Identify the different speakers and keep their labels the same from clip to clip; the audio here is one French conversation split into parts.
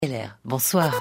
Speaker 1: Bonsoir.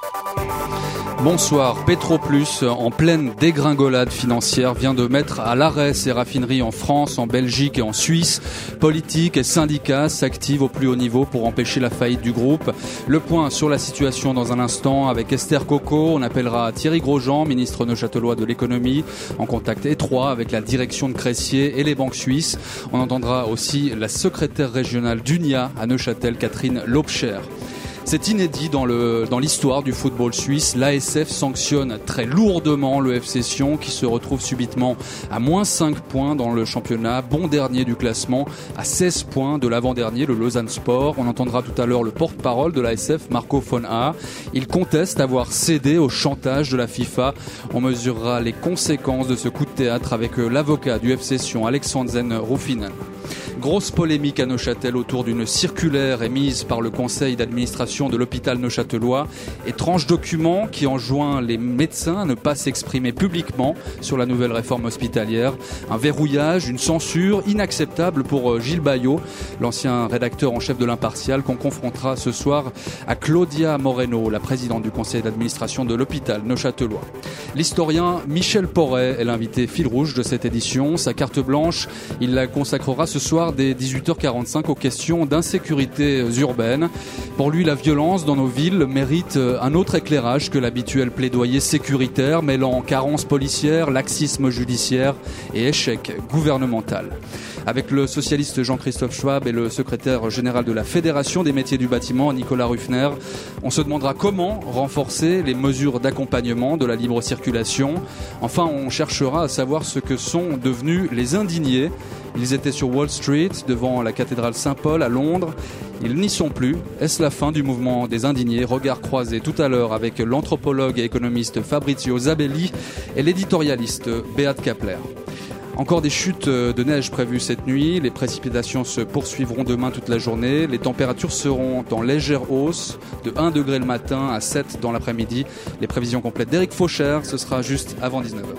Speaker 2: Bonsoir. Petroplus, en pleine dégringolade financière, vient de mettre à l'arrêt ses raffineries en France, en Belgique et en Suisse. Politiques et syndicats s'activent au plus haut niveau pour empêcher la faillite du groupe. Le point sur la situation dans un instant avec Esther Coco. On appellera Thierry Grosjean, ministre neuchâtelois de l'économie, en contact étroit avec la direction de Cressier et les banques suisses. On entendra aussi la secrétaire régionale d'UNIA à Neuchâtel, Catherine Laubscher. C'est inédit dans l'histoire du football suisse. L'ASF sanctionne très lourdement le FC Sion qui se retrouve subitement à moins 5 points dans le championnat, bon dernier du classement, à 16 points de l'avant-dernier, le Lausanne Sport. On entendra tout à l'heure le porte-parole de l'ASF, Marco von A. Il conteste avoir cédé au chantage de la FIFA. On mesurera les conséquences de ce coup de théâtre avec l'avocat du FC Sion, Alexandzen Ruffinen. Grosse polémique à Neuchâtel autour d'une circulaire émise par le conseil d'administration de l'hôpital neuchâtelois. Étrange document qui enjoint les médecins à ne pas s'exprimer publiquement sur la nouvelle réforme hospitalière. Un verrouillage, une censure inacceptable pour Gilles Bayot, l'ancien rédacteur en chef de l'Impartial, qu'on confrontera ce soir à Claudia Moreno, la présidente du conseil d'administration de l'hôpital neuchâtelois. L'historien Michel Porret est l'invité fil rouge de cette édition. Sa carte blanche, il la consacrera ce soir dès 18h45 aux questions d'insécurité urbaine. Pour lui, la violence dans nos villes mérite un autre éclairage que l'habituel plaidoyer sécuritaire, mêlant carence policière, laxisme judiciaire et échec gouvernemental. Avec le socialiste Jean-Christophe Schwab et le secrétaire général de la Fédération des métiers du bâtiment, Nicolas Ruffner, on se demandera comment renforcer les mesures d'accompagnement de la libre circulation. Enfin, on cherchera à savoir ce que sont devenus les indignés. Ils étaient sur Wall Street, devant la cathédrale Saint-Paul à Londres. Ils n'y sont plus. Est-ce la fin du mouvement des indignés? Regard croisé tout à l'heure avec l'anthropologue et économiste Fabrizio Zabelli et l'éditorialiste Beat Kapler. Encore des chutes de neige prévues cette nuit. Les précipitations se poursuivront demain toute la journée. Les températures seront en légère hausse, de 1 degré le matin à 7 dans l'après-midi. Les prévisions complètes d'Éric Faucher, ce sera juste avant 19h.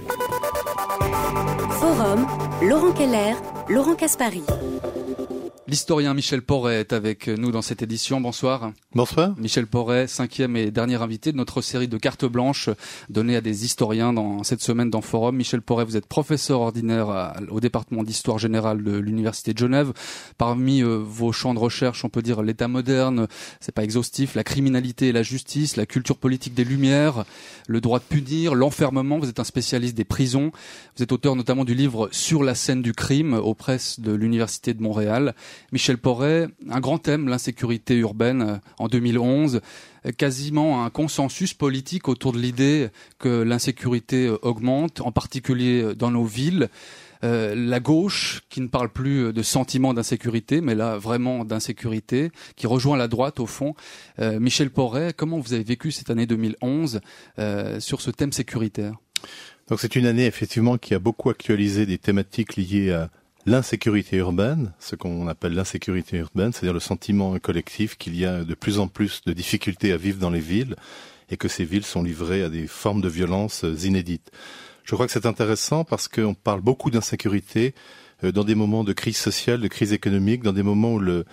Speaker 1: Forum, Laurent Keller, Laurent Caspary.
Speaker 2: L'historien Michel Porret est avec nous dans cette édition. Bonsoir.
Speaker 3: Bonsoir.
Speaker 2: Michel Porret, 5e et dernier invité de notre série de cartes blanches données à des historiens dans cette semaine dans Forum. Michel Porret, vous êtes professeur ordinaire au département d'histoire générale de l'Université de Genève. Parmi vos champs de recherche, on peut dire l'état moderne, c'est pas exhaustif, la criminalité et la justice, la culture politique des Lumières, le droit de punir, l'enfermement. Vous êtes un spécialiste des prisons. Vous êtes auteur notamment du livre Sur la scène du crime aux presses de l'Université de Montréal. Michel Porret, un grand thème, l'insécurité urbaine en 2011, quasiment un consensus politique autour de l'idée que l'insécurité augmente, en particulier dans nos villes. La gauche, qui ne parle plus de sentiment d'insécurité, mais là vraiment d'insécurité, qui rejoint la droite au fond. Michel Porret, comment vous avez vécu cette année 2011 sur ce thème sécuritaire?
Speaker 3: Donc c'est une année effectivement qui a beaucoup actualisé des thématiques liées à l'insécurité urbaine, ce qu'on appelle l'insécurité urbaine, c'est-à-dire le sentiment collectif qu'il y a de plus en plus de difficultés à vivre dans les villes et que ces villes sont livrées à des formes de violence inédites. Je crois que c'est intéressant parce qu'on parle beaucoup d'insécurité dans des moments de crise sociale, de crise économique, dans des moments où le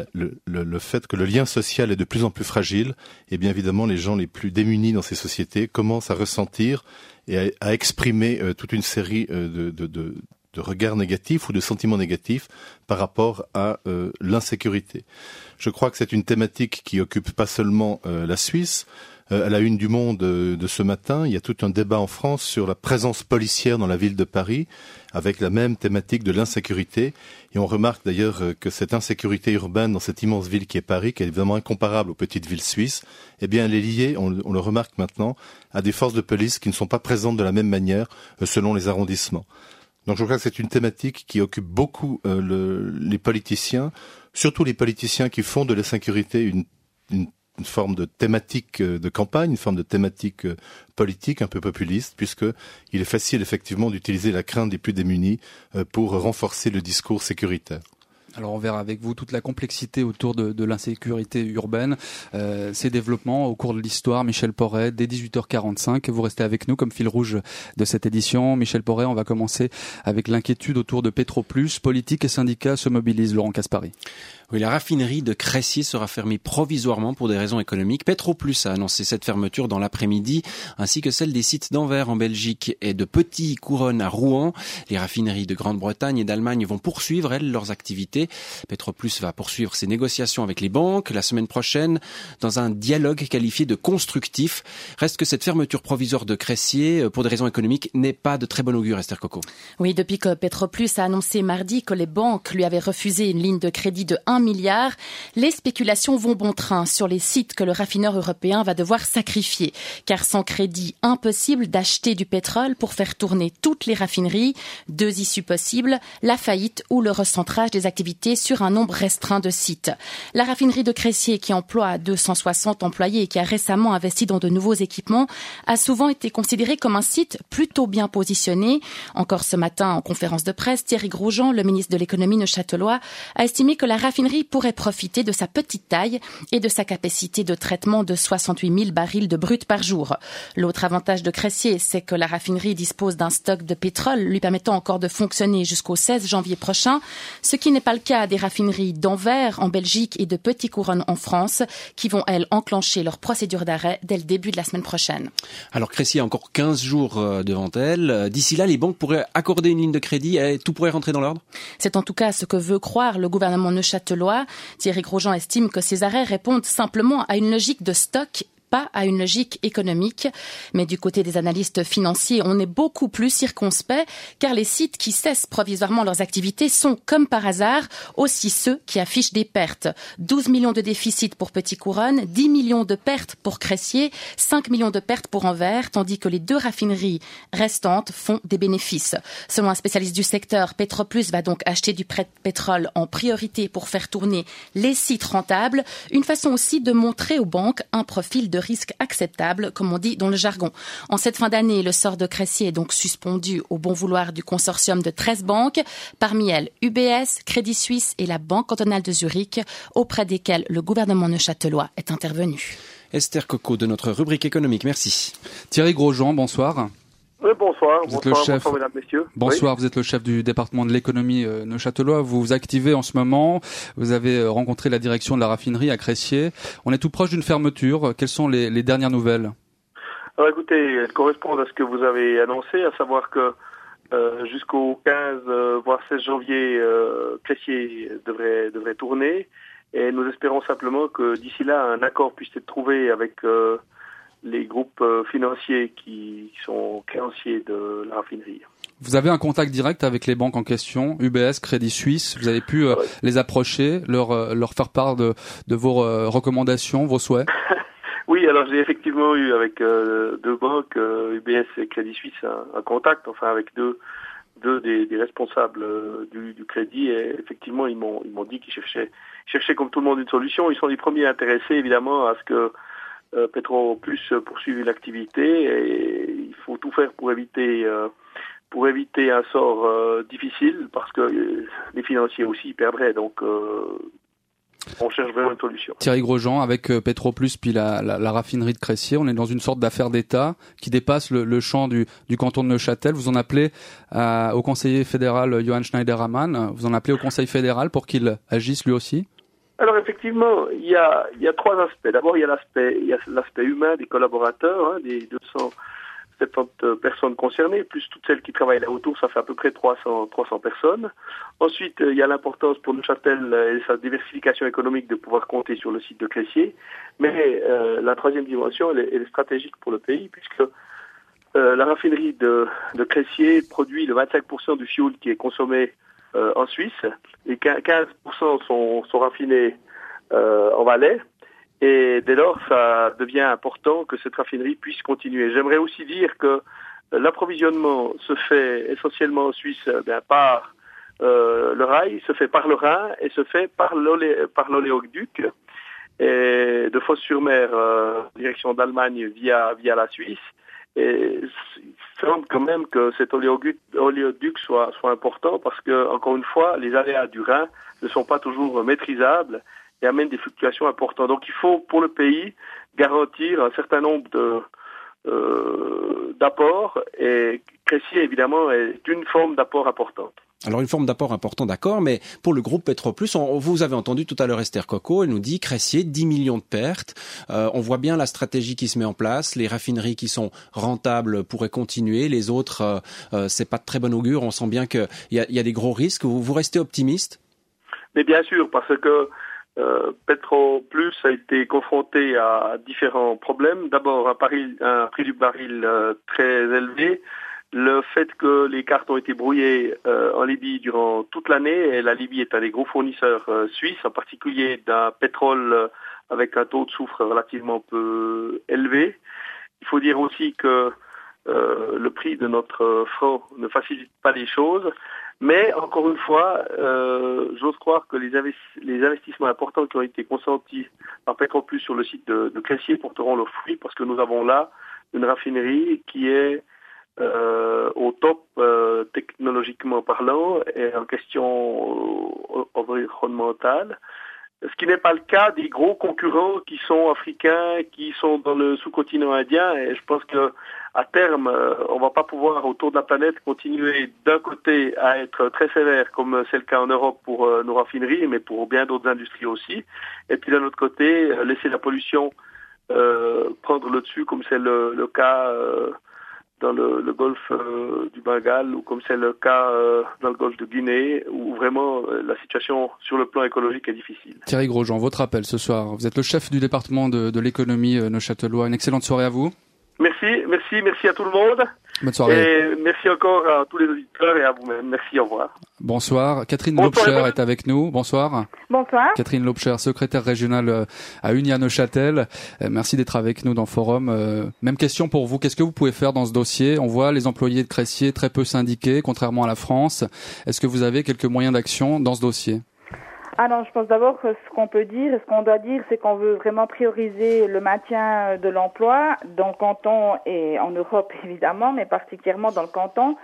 Speaker 3: fait que le lien social est de plus en plus fragile, et bien évidemment les gens les plus démunis dans ces sociétés commencent à ressentir et à exprimer toute une série de regards négatifs ou de sentiments négatifs par rapport à l'insécurité. Je crois que c'est une thématique qui occupe pas seulement la Suisse. À la une du Monde de ce matin, il y a tout un débat en France sur la présence policière dans la ville de Paris, avec la même thématique de l'insécurité. Et on remarque d'ailleurs que cette insécurité urbaine dans cette immense ville qui est Paris, qui est évidemment incomparable aux petites villes suisses, eh bien elle est liée, on le remarque maintenant, à des forces de police qui ne sont pas présentes de la même manière selon les arrondissements. Donc je crois que c'est une thématique qui occupe beaucoup les politiciens, surtout les politiciens qui font de l'insécurité une forme de thématique de campagne, une forme de thématique politique un peu populiste, puisque il est facile effectivement d'utiliser la crainte des plus démunis pour renforcer le discours sécuritaire.
Speaker 2: Alors on verra avec vous toute la complexité autour de l'insécurité urbaine, ces développements au cours de l'histoire. Michel Porret, dès 18h45, vous restez avec nous comme fil rouge de cette édition. Michel Porret, on va commencer avec l'inquiétude autour de Petroplus. Politique et syndicats se mobilisent, Laurent Caspary.
Speaker 4: Oui, la raffinerie de Cressier sera fermée provisoirement pour des raisons économiques. Petroplus a annoncé cette fermeture dans l'après-midi, ainsi que celle des sites d'Anvers en Belgique et de Petit-Couronne à Rouen. Les raffineries de Grande-Bretagne et d'Allemagne vont poursuivre, elles, leurs activités. Petroplus va poursuivre ses négociations avec les banques la semaine prochaine dans un dialogue qualifié de constructif. Reste que cette fermeture provisoire de Cressier, pour des raisons économiques, n'est pas de très bon augure, Esther Coco.
Speaker 5: Oui, depuis que Petroplus a annoncé mardi que les banques lui avaient refusé une ligne de crédit de 1 milliard, les spéculations vont bon train sur les sites que le raffineur européen va devoir sacrifier. Car sans crédit, impossible d'acheter du pétrole pour faire tourner toutes les raffineries. 2 issues possibles, la faillite ou le recentrage des activités sur un nombre restreint de sites. La raffinerie de Cressier, qui emploie 260 employés et qui a récemment investi dans de nouveaux équipements, a souvent été considérée comme un site plutôt bien positionné. Encore ce matin, en conférence de presse, Thierry Grosjean, le ministre de l'économie neuchâtelois, a estimé que la raffinerie pourrait profiter de sa petite taille et de sa capacité de traitement de 68 000 barils de brut par jour. L'autre avantage de Cressier, c'est que la raffinerie dispose d'un stock de pétrole lui permettant encore de fonctionner jusqu'au 16 janvier prochain, ce qui n'est pas le cas des raffineries d'Anvers en Belgique et de Petit-Couronne en France, qui vont, elles, enclencher leur procédure d'arrêt dès le début de la semaine prochaine.
Speaker 4: Alors Cressier a encore 15 jours devant elle. D'ici là, les banques pourraient accorder une ligne de crédit et tout pourrait rentrer dans l'ordre?
Speaker 5: C'est en tout cas ce que veut croire le gouvernement neuchâtelois. Thierry Grosjean estime que ces arrêts répondent simplement à une logique de stock, pas à une logique économique. Mais du côté des analystes financiers, on est beaucoup plus circonspect, car les sites qui cessent provisoirement leurs activités sont, comme par hasard, aussi ceux qui affichent des pertes. 12 millions de déficit pour Petit-Couronne, 10 millions de pertes pour Cressier, 5 millions de pertes pour Anvers, tandis que les 2 raffineries restantes font des bénéfices. Selon un spécialiste du secteur, Petroplus va donc acheter du pétrole en priorité pour faire tourner les sites rentables, une façon aussi de montrer aux banques un profil de risque acceptable, comme on dit dans le jargon. En cette fin d'année, le sort de Cressier est donc suspendu au bon vouloir du consortium de 13 banques, parmi elles UBS, Crédit Suisse et la Banque cantonale de Zurich, auprès desquelles le gouvernement neuchâtelois est intervenu.
Speaker 4: Esther Coco de notre rubrique économique, merci.
Speaker 2: Thierry Grosjean, bonsoir.
Speaker 6: Oui, bonsoir.
Speaker 2: Vous êtes le chef.
Speaker 6: Bonsoir, mesdames, messieurs.
Speaker 2: Bonsoir,
Speaker 6: oui.
Speaker 2: Vous êtes le chef du département de l'économie neuchâtelois. Vous vous activez en ce moment. Vous avez rencontré la direction de la raffinerie à Cressier. On est tout proche d'une fermeture. Quelles sont les dernières nouvelles?
Speaker 6: Alors écoutez, elles correspondent à ce que vous avez annoncé, à savoir que jusqu'au 15, voire 16 janvier, Cressier devrait tourner. Et nous espérons simplement que d'ici là, un accord puisse être trouvé avec les groupes financiers qui sont créanciers de la raffinerie.
Speaker 2: Vous avez un contact direct avec les banques en question, UBS, Crédit Suisse. Vous avez pu les approcher, leur faire part de vos recommandations, vos souhaits?
Speaker 6: Oui, alors j'ai effectivement eu avec 2 banques, UBS et Crédit Suisse, un contact, enfin avec deux des responsables du crédit, et effectivement ils m'ont dit qu'ils cherchaient comme tout le monde une solution. Ils sont les premiers intéressés évidemment à ce que Petroplus poursuive l'activité, et il faut tout faire pour éviter un sort difficile, parce que les financiers aussi perdraient, donc on cherche vraiment une solution.
Speaker 2: Thierry Grosjean, avec Petroplus puis la raffinerie de Cressier, on est dans une sorte d'affaire d'État qui dépasse le champ du canton de Neuchâtel. Vous en appelez au conseiller fédéral Johann Schneiderman, vous en appelez au conseil fédéral pour qu'il agisse lui aussi?
Speaker 6: Alors effectivement, il y a 3 aspects. D'abord, il y a l'aspect humain des collaborateurs, des 270 personnes concernées, plus toutes celles qui travaillent là autour, ça fait à peu près 300 personnes. Ensuite, il y a l'importance pour Neuchâtel et sa diversification économique de pouvoir compter sur le site de Cressier. Mais la 3e dimension, elle est stratégique pour le pays, puisque la raffinerie de Cressier produit le 25% du fioul qui est consommé en Suisse. Les 15% sont raffinés en Valais. Et dès lors, ça devient important que cette raffinerie puisse continuer. J'aimerais aussi dire que l'approvisionnement se fait essentiellement en Suisse par le rail, se fait par le Rhin et se fait par l'oléoduc. Et de Fos-sur-Mer, direction d'Allemagne via la Suisse. Et il semble quand même que cet oléoduc soit important, parce que, encore une fois, les aléas du Rhin ne sont pas toujours maîtrisables et amènent des fluctuations importantes. Donc il faut, pour le pays, garantir un certain nombre d'apports, et Cressier, évidemment, est une forme d'apport importante.
Speaker 4: Alors une forme d'apport important, d'accord, mais pour le groupe Petroplus, vous avez entendu tout à l'heure Esther Coco, elle nous dit Cressier, 10 millions de pertes. On voit bien la stratégie qui se met en place, les raffineries qui sont rentables pourraient continuer, les autres, c'est pas de très bon augure, on sent bien qu'il y a des gros risques. Vous restez optimiste?
Speaker 6: Mais bien sûr, parce que Petroplus a été confronté à différents problèmes. D'abord, un prix du baril très élevé, le fait que les cartes ont été brouillées en Libye durant toute l'année, et la Libye est un des gros fournisseurs suisses, en particulier d'un pétrole avec un taux de soufre relativement peu élevé. Il faut dire aussi que le prix de notre franc ne facilite pas les choses. Mais, encore une fois, j'ose croire que les investissements importants qui ont été consentis par Petroplus sur le site de Cressier porteront leurs fruits, parce que nous avons là une raffinerie qui est au top technologiquement parlant et en question environnementale. Ce qui n'est pas le cas des gros concurrents qui sont africains, qui sont dans le sous-continent indien, et je pense que à terme, on va pas pouvoir autour de la planète continuer d'un côté à être très sévère, comme c'est le cas en Europe pour nos raffineries, mais pour bien d'autres industries aussi, et puis d'un autre côté, laisser la pollution prendre le dessus, comme c'est le cas dans le golfe du Bengale, ou comme c'est le cas dans le golfe de Guinée, où vraiment la situation sur le plan écologique est difficile.
Speaker 2: Thierry Grosjean, votre appel ce soir. Vous êtes le chef du département de l'économie neuchâtelois. Une excellente soirée à vous.
Speaker 6: Merci à tout le monde.
Speaker 2: Bonne soirée.
Speaker 6: Et merci encore à tous les auditeurs et à vous-même. Merci, au revoir.
Speaker 2: Bonsoir. Catherine Lobscher est avec nous. Bonsoir.
Speaker 7: Bonsoir.
Speaker 2: Catherine Lobscher, secrétaire régionale à Unia-Neuchâtel. Merci d'être avec nous dans Forum. Même question pour vous. Qu'est-ce que vous pouvez faire dans ce dossier? On voit les employés de Cressier très peu syndiqués, contrairement à la France. Est-ce que vous avez quelques moyens d'action dans ce dossier?
Speaker 7: Alors, je pense d'abord que ce qu'on peut dire et ce qu'on doit dire, c'est qu'on veut vraiment prioriser le maintien de l'emploi dans le canton et en Europe, évidemment, mais particulièrement dans le canton.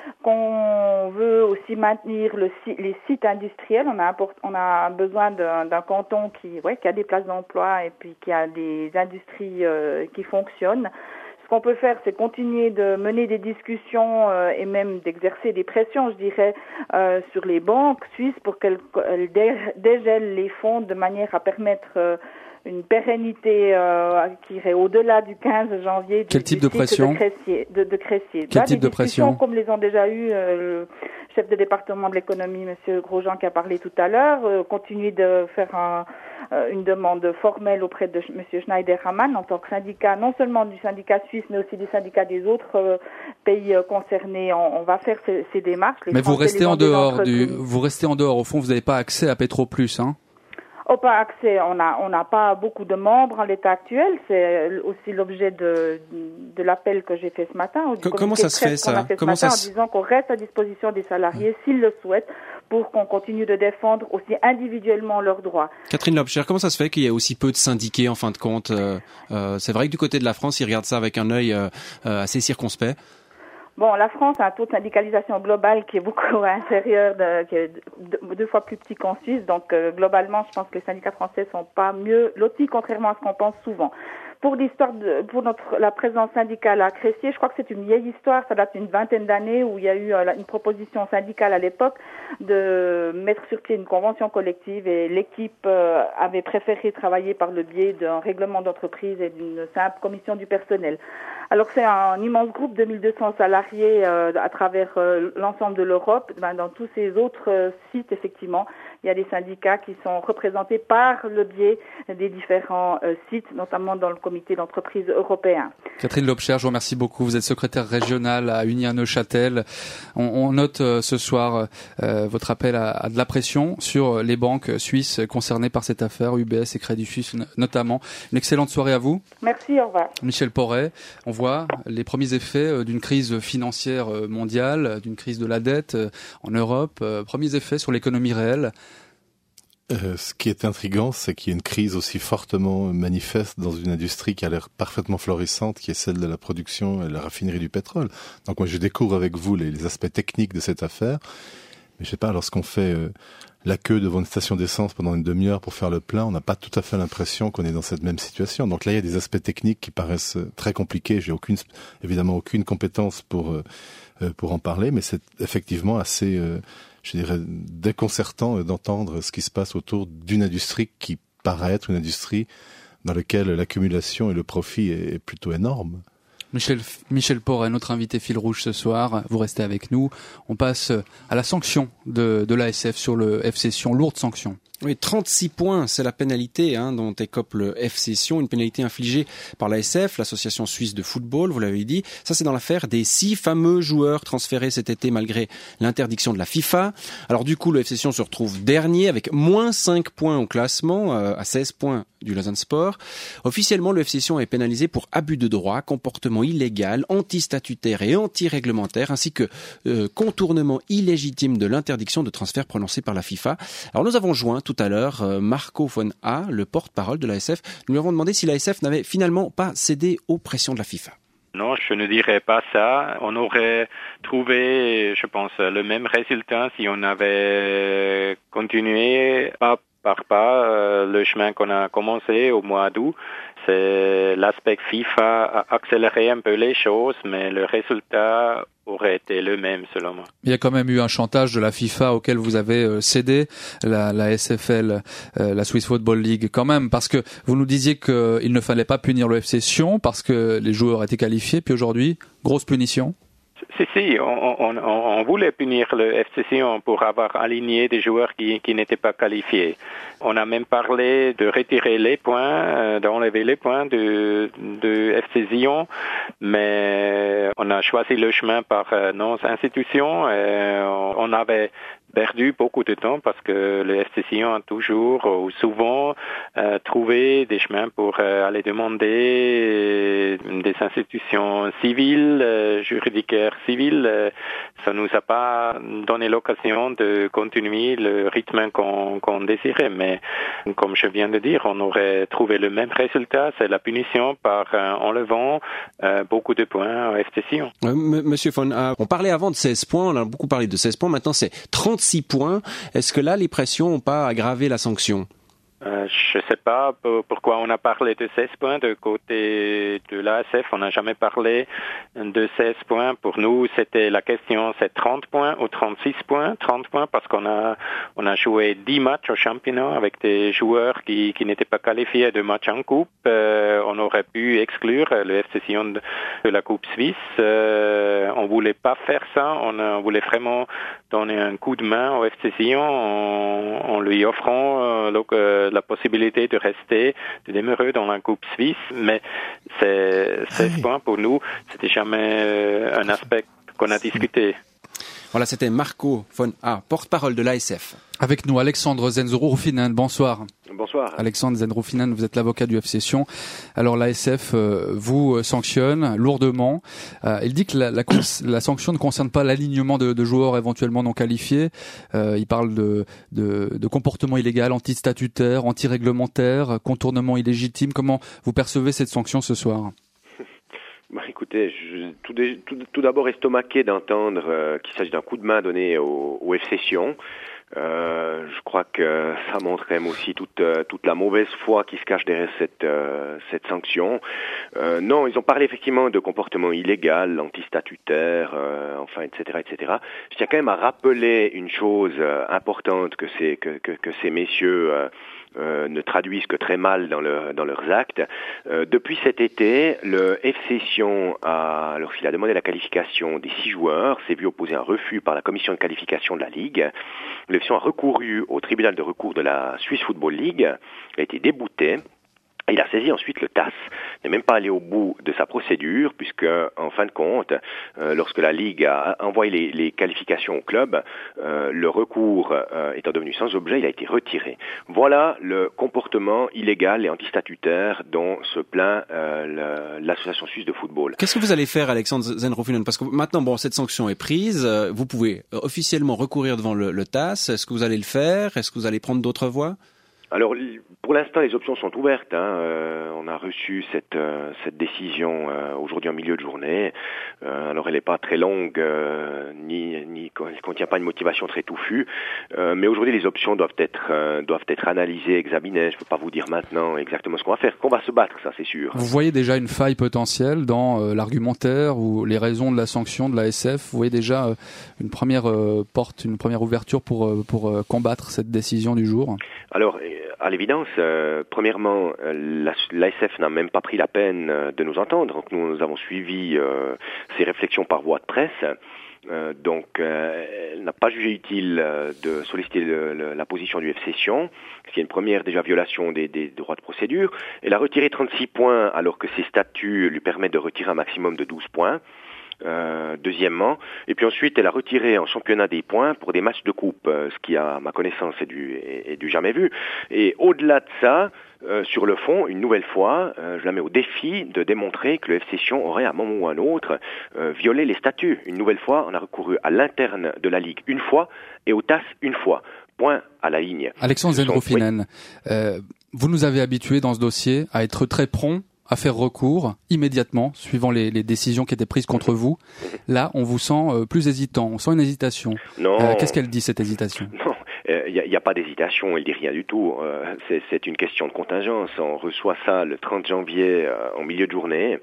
Speaker 7: Qu'on veut aussi maintenir les sites industriels. On a besoin d'un canton qui a des places d'emploi et puis qui a des industries qui fonctionnent. Ce qu'on peut faire, c'est continuer de mener des discussions et même d'exercer des pressions, je dirais, sur les banques suisses pour qu'elles dégèlent les fonds de manière à permettre une pérennité qui irait au-delà du 15 janvier
Speaker 2: Quel type de pression
Speaker 7: de Cressier.
Speaker 2: Quel type de pression?
Speaker 7: Comme les ont déjà eu le chef de département de l'économie, Monsieur Grosjean, qui a parlé tout à l'heure, continuer de faire une demande formelle auprès de Monsieur Schneider-Hammann en tant que syndicat, non seulement du syndicat suisse, mais aussi des syndicats des autres pays concernés. On va faire ces démarches.
Speaker 2: Mais vous restez en dehors vous restez en dehors. Au fond, vous n'avez pas accès à Petroplus, hein?
Speaker 7: Pas accès. On n'a pas beaucoup de membres en l'état actuel. C'est aussi l'objet de l'appel que j'ai fait ce matin.
Speaker 4: Comment ça se fait, ça?
Speaker 7: En disant qu'on reste à disposition des salariés s'ils le souhaitent pour qu'on continue de défendre aussi individuellement leurs droits.
Speaker 4: Catherine Lobscher, comment ça se fait qu'il y ait aussi peu de syndiqués en fin de compte? C'est vrai que du côté de la France, ils regardent ça avec un œil assez circonspect.
Speaker 7: Bon, la France a un taux de syndicalisation global qui est beaucoup inférieur, qui est deux fois plus petit qu'en Suisse. Donc, globalement, je pense que les syndicats français sont pas mieux lotis, contrairement à ce qu'on pense souvent. Pour la présence syndicale à Cressier, je crois que c'est une vieille histoire. Ça date d'une vingtaine d'années où il y a eu une proposition syndicale à l'époque de mettre sur pied une convention collective et l'équipe avait préféré travailler par le biais d'un règlement d'entreprise et d'une simple commission du personnel. Alors c'est un immense groupe de 1200 salariés à travers l'ensemble de l'Europe. Dans tous ces autres sites, effectivement, il y a des syndicats qui sont représentés par le biais des différents sites, notamment dans le comité d'entreprise européen.
Speaker 2: Catherine Lobscher, je vous remercie beaucoup. Vous êtes secrétaire régionale à Unia-Neuchâtel. On note ce soir votre appel à de la pression sur les banques suisses concernées par cette affaire, UBS et Crédit Suisse notamment. Une excellente soirée à vous.
Speaker 7: Merci, au revoir.
Speaker 2: Michel Porret, on voit les premiers effets d'une crise financière mondiale, d'une crise de la dette en Europe. Premiers effets sur l'économie réelle.
Speaker 3: Ce qui est intriguant, c'est qu'il y a une crise aussi fortement manifeste dans une industrie qui a l'air parfaitement florissante, qui est celle de la production et de la raffinerie du pétrole. Donc moi, je découvre avec vous les aspects techniques de cette affaire. Mais je sais pas, lorsqu'on fait la queue devant une station d'essence pendant une demi-heure pour faire le plein, on n'a pas tout à fait l'impression qu'on est dans cette même situation. Donc là, il y a des aspects techniques qui paraissent très compliqués. J'ai évidemment aucune compétence pour en parler, mais c'est effectivement assez, je dirais, déconcertant d'entendre ce qui se passe autour d'une industrie qui paraît être une industrie dans laquelle l'accumulation et le profit est plutôt énorme.
Speaker 2: Michel Porret, notre invité fil rouge ce soir, vous restez avec nous. On passe à la sanction de l'ASF sur le FC Sion, lourde sanction.
Speaker 4: Oui, 36 points, c'est la pénalité dont écope le FC Sion, une pénalité infligée par l'ASF, l'association suisse de football, vous l'avez dit. Ça, c'est dans l'affaire des 6 fameux joueurs transférés cet été malgré l'interdiction de la FIFA. Alors du coup, le FC Sion se retrouve dernier avec moins 5 points au classement, à 16 points du Lausanne Sport. Officiellement, le FC Sion est pénalisé pour abus de droit, comportement illégal, anti-statutaire et anti-réglementaire, ainsi que contournement illégitime de l'interdiction de transfert prononcée par la FIFA. Alors nous avons joint tout à l'heure Marco von A, le porte-parole de l'ASF. Nous lui avons demandé si l'ASF n'avait finalement pas cédé aux pressions de la FIFA.
Speaker 8: Non, je ne dirais pas ça. On aurait trouvé, je pense, le même résultat si on avait continué pas par pas le chemin qu'on a commencé au mois d'août. C'est l'aspect FIFA a accéléré un peu les choses, mais le résultat aurait été le même selon moi.
Speaker 2: Il y a quand même eu un chantage de la FIFA auquel vous avez cédé, la SFL, la Swiss Football League quand même, parce que vous nous disiez qu'il ne fallait pas punir le FC Sion parce que les joueurs étaient qualifiés, puis aujourd'hui, grosse punition.
Speaker 8: Si, on voulait punir le FC Sion pour avoir aligné des joueurs qui n'étaient pas qualifiés. On a même parlé de retirer les points, d'enlever les points de FC Sion, mais on a choisi le chemin par nos institutions. On avait perdu beaucoup de temps parce que le FC Sion a toujours ou souvent trouvé des chemins pour aller demander des institutions civiles, juridicaires civiles. Ça nous a pas donné l'occasion de continuer le rythme qu'on désirait. Mais comme je viens de dire, on aurait trouvé le même résultat, c'est la punition par enlevant beaucoup de points au FC Sion.
Speaker 4: Monsieur von A, on parlait avant de 16 points, on a beaucoup parlé de 16 points, maintenant c'est 36 points. Est-ce que là, les pressions n'ont pas aggravé la sanction ?
Speaker 8: Je sais pas pourquoi on a parlé de 16 points de côté de l'ASF. On n'a jamais parlé de 16 points. Pour nous, c'était la question, c'est 30 points ou 36 points. 30 points parce qu'on a joué 10 matchs au championnat avec des joueurs qui n'étaient pas qualifiés de matchs en coupe. On aurait pu exclure le FC Sion de la coupe suisse. On voulait pas faire ça. On voulait vraiment donner un coup de main au FC Sion en lui offrant la possibilité de rester, de demeurer dans la coupe suisse, mais c'est 16 points pour nous, c'était jamais un aspect qu'on a discuté.
Speaker 4: Voilà, c'était Marco von A, porte-parole de l'ASF.
Speaker 2: Avec nous, Alexandre Zenroufinen, bonsoir.
Speaker 9: Bonsoir.
Speaker 2: Alexandre Zenroufinen, vous êtes l'avocat du FC Sion. Alors l'ASF vous sanctionne lourdement. Il dit que la sanction ne concerne pas l'alignement de joueurs éventuellement non qualifiés. Il parle de comportement illégal, anti-statutaire, anti-réglementaire, contournement illégitime. Comment vous percevez cette sanction ce soir ?
Speaker 9: Écoutez, tout d'abord estomaqué d'entendre qu'il s'agit d'un coup de main donné au FC Sion. Je crois que ça montre quand même aussi toute la mauvaise foi qui se cache derrière cette sanction. Non, ils ont parlé effectivement de comportement illégal, antistatutaire, enfin, etc., etc. Je tiens quand même à rappeler une chose importante que ces messieurs ne traduisent que très mal dans leurs actes. Depuis cet été, le FC Sion, lorsqu'il a demandé la qualification des 6 joueurs, s'est vu opposer un refus par la commission de qualification de la Ligue. Le FC Sion a recouru au tribunal de recours de la Swiss Football League, il a été débouté. Il a saisi ensuite le TAS. Il n'est même pas allé au bout de sa procédure, puisque, en fin de compte, lorsque la Ligue a envoyé les qualifications au club, le recours étant devenu sans objet, il a été retiré. Voilà le comportement illégal et antistatutaire dont se plaint l'association suisse de football.
Speaker 4: Qu'est-ce que vous allez faire, Alexandre Zenroufinen ? Parce que maintenant, cette sanction est prise. Vous pouvez officiellement recourir devant le TAS. Est-ce que vous allez le faire ? Est-ce que vous allez prendre d'autres voies ?
Speaker 9: Alors, Pour l'instant, les options sont ouvertes. On a reçu cette décision aujourd'hui en milieu de journée. Alors, elle n'est pas très longue, ni contient pas une motivation très touffue. Mais aujourd'hui, les options doivent être analysées, examinées. Je ne peux pas vous dire maintenant exactement ce qu'on va faire. Qu'on va se battre, ça, c'est sûr.
Speaker 2: Vous voyez déjà une faille potentielle dans l'argumentaire ou les raisons de la sanction de l'ASF. Vous voyez déjà une première porte, une première ouverture pour combattre cette décision du jour.
Speaker 9: Alors, à l'évidence, premièrement, l'ASF n'a même pas pris la peine de nous entendre. Donc, nous avons suivi ces réflexions par voie de presse. Donc, elle n'a pas jugé utile de solliciter la position du F-Session, ce qui est une première déjà violation des droits de procédure. Elle a retiré 36 points alors que ses statuts lui permettent de retirer un maximum de 12 points. Deuxièmement, et puis ensuite elle a retiré en championnat des points pour des matchs de coupe, ce qui à ma connaissance est du jamais vu. Et au-delà de ça, sur le fond, une nouvelle fois, je la mets au défi de démontrer que le F-Session aurait à un moment ou à un autre violé les statuts. Une nouvelle fois, on a recouru à l'interne de la Ligue une fois et au TAS une fois. Point à la ligne.
Speaker 2: Alexandre Zenrofinen, vous nous avez habitués dans ce dossier à être très prompt à faire recours immédiatement, suivant les décisions qui étaient prises contre vous. Là, on vous sent plus hésitant, on sent une hésitation.
Speaker 9: Non.
Speaker 2: Qu'est-ce qu'elle dit, cette hésitation?
Speaker 9: Non, il n'y a pas d'hésitation, elle dit rien du tout. C'est une question de contingence. On reçoit ça le 30 janvier en milieu de journée.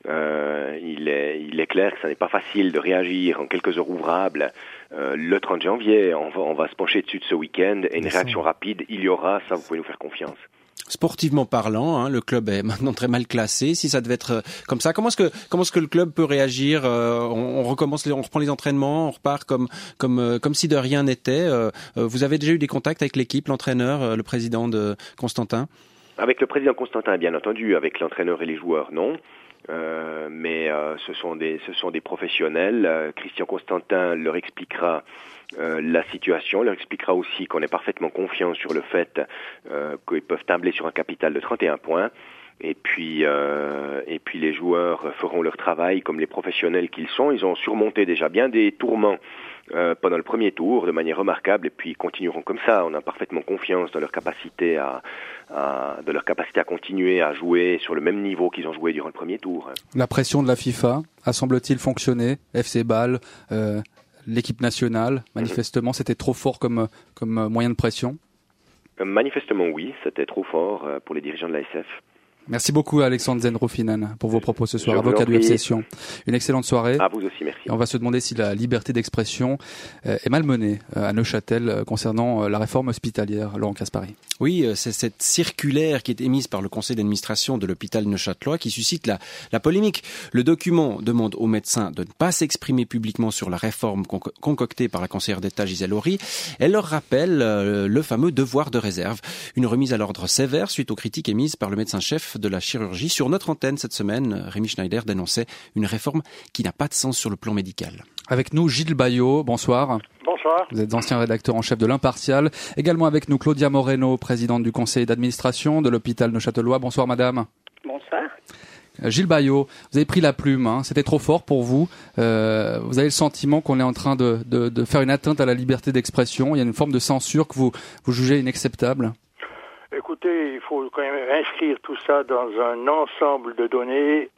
Speaker 9: Il est clair que ça n'est pas facile de réagir en quelques heures ouvrables. Le 30 janvier, on va se pencher dessus de ce week-end et une réaction rapide, il y aura, ça vous pouvez nous faire confiance.
Speaker 4: Sportivement parlant, le club est maintenant très mal classé. Si ça devait être comme ça, comment est-ce que le club peut réagir? On reprend les entraînements, on repart comme si de rien n'était. Vous avez déjà eu des contacts avec l'équipe, l'entraîneur, le président de Constantin?
Speaker 9: Avec le président Constantin, bien entendu. Avec l'entraîneur et les joueurs, non. Mais ce sont des professionnels. Christian Constantin leur expliquera la situation, leur expliquera aussi qu'on est parfaitement confiant sur le fait qu'ils peuvent tabler sur un capital de 31 points. Et puis les joueurs feront leur travail comme les professionnels qu'ils sont. Ils ont surmonté déjà bien des tourments pendant le premier tour de manière remarquable et puis ils continueront comme ça. On a parfaitement confiance dans leur capacité à continuer à jouer sur le même niveau qu'ils ont joué durant le premier tour.
Speaker 2: La pression de la FIFA a semble-t-il fonctionné? FC Bâle, l'équipe nationale, manifestement, c'était trop fort comme moyen de pression?
Speaker 9: Manifestement oui, c'était trop fort pour les dirigeants de l'ASF.
Speaker 2: Merci beaucoup Alexandre Zenrofinen pour vos propos ce soir, avocat du F-Session. Une excellente soirée.
Speaker 9: À vous aussi, merci.
Speaker 2: Et on va se demander si la liberté d'expression est malmenée à Neuchâtel concernant la réforme hospitalière. Laurent Caspary.
Speaker 4: Oui, c'est cette circulaire qui est émise par le conseil d'administration de l'hôpital neuchâtelois qui suscite la polémique. Le document demande aux médecins de ne pas s'exprimer publiquement sur la réforme concoctée par la conseillère d'État Gisèle Horry. Elle leur rappelle le fameux devoir de réserve. Une remise à l'ordre sévère suite aux critiques émises par le médecin-chef de la chirurgie. Sur notre antenne cette semaine, Rémi Schneider dénonçait une réforme qui n'a pas de sens sur le plan médical.
Speaker 2: Avec nous, Gilles Bayot, bonsoir.
Speaker 10: Bonsoir.
Speaker 2: Vous êtes ancien rédacteur en chef de l'Impartial. Également avec nous, Claudia Moreno, présidente du conseil d'administration de l'hôpital neuchâtelois. Bonsoir madame.
Speaker 10: Bonsoir.
Speaker 2: Gilles Bayot, vous avez pris la plume, c'était trop fort pour vous. Vous avez le sentiment qu'on est en train de faire une atteinte à la liberté d'expression. Il y a une forme de censure que vous jugez inacceptable.
Speaker 10: Écoutez, il faut quand même inscrire tout ça dans un ensemble de données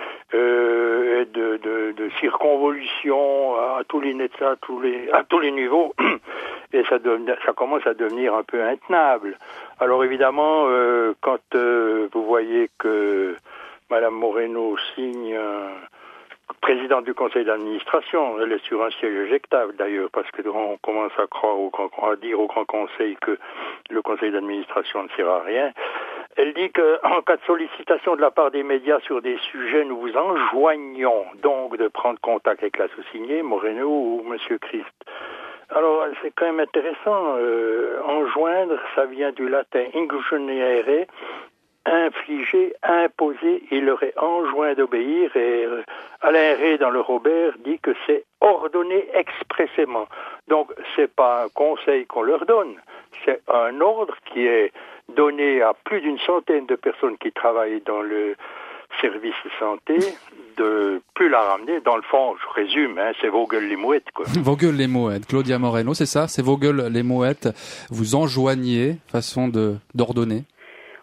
Speaker 10: et de circonvolutions à tous les à tous les niveaux, et ça commence à devenir un peu intenable. Alors évidemment, quand vous voyez que Madame Moreno signe présidente du conseil d'administration, elle est sur un siège éjectable d'ailleurs, parce que on commence à croire à dire au grand conseil que le conseil d'administration ne sert à rien. Elle dit qu'en cas de sollicitation de la part des médias sur des sujets, nous vous enjoignons donc de prendre contact avec la sous-signée, Moreno ou Monsieur Christ. Alors, c'est quand même intéressant. Enjoindre, ça vient du latin injuniere, infliger, imposer. Il leur est enjoint d'obéir, et Alain Rey dans le Robert dit que c'est ordonné expressément. Donc, c'est pas un conseil qu'on leur donne, c'est un ordre qui est donné à plus d'une centaine de personnes qui travaillent dans le service de santé, de plus la ramener. Dans le fond, je résume, c'est Vogel les mouettes, quoi.
Speaker 2: Vogel les mouettes. Claudia Moreno, c'est ça? C'est Vogel les mouettes. Vous enjoignez, façon d'ordonner?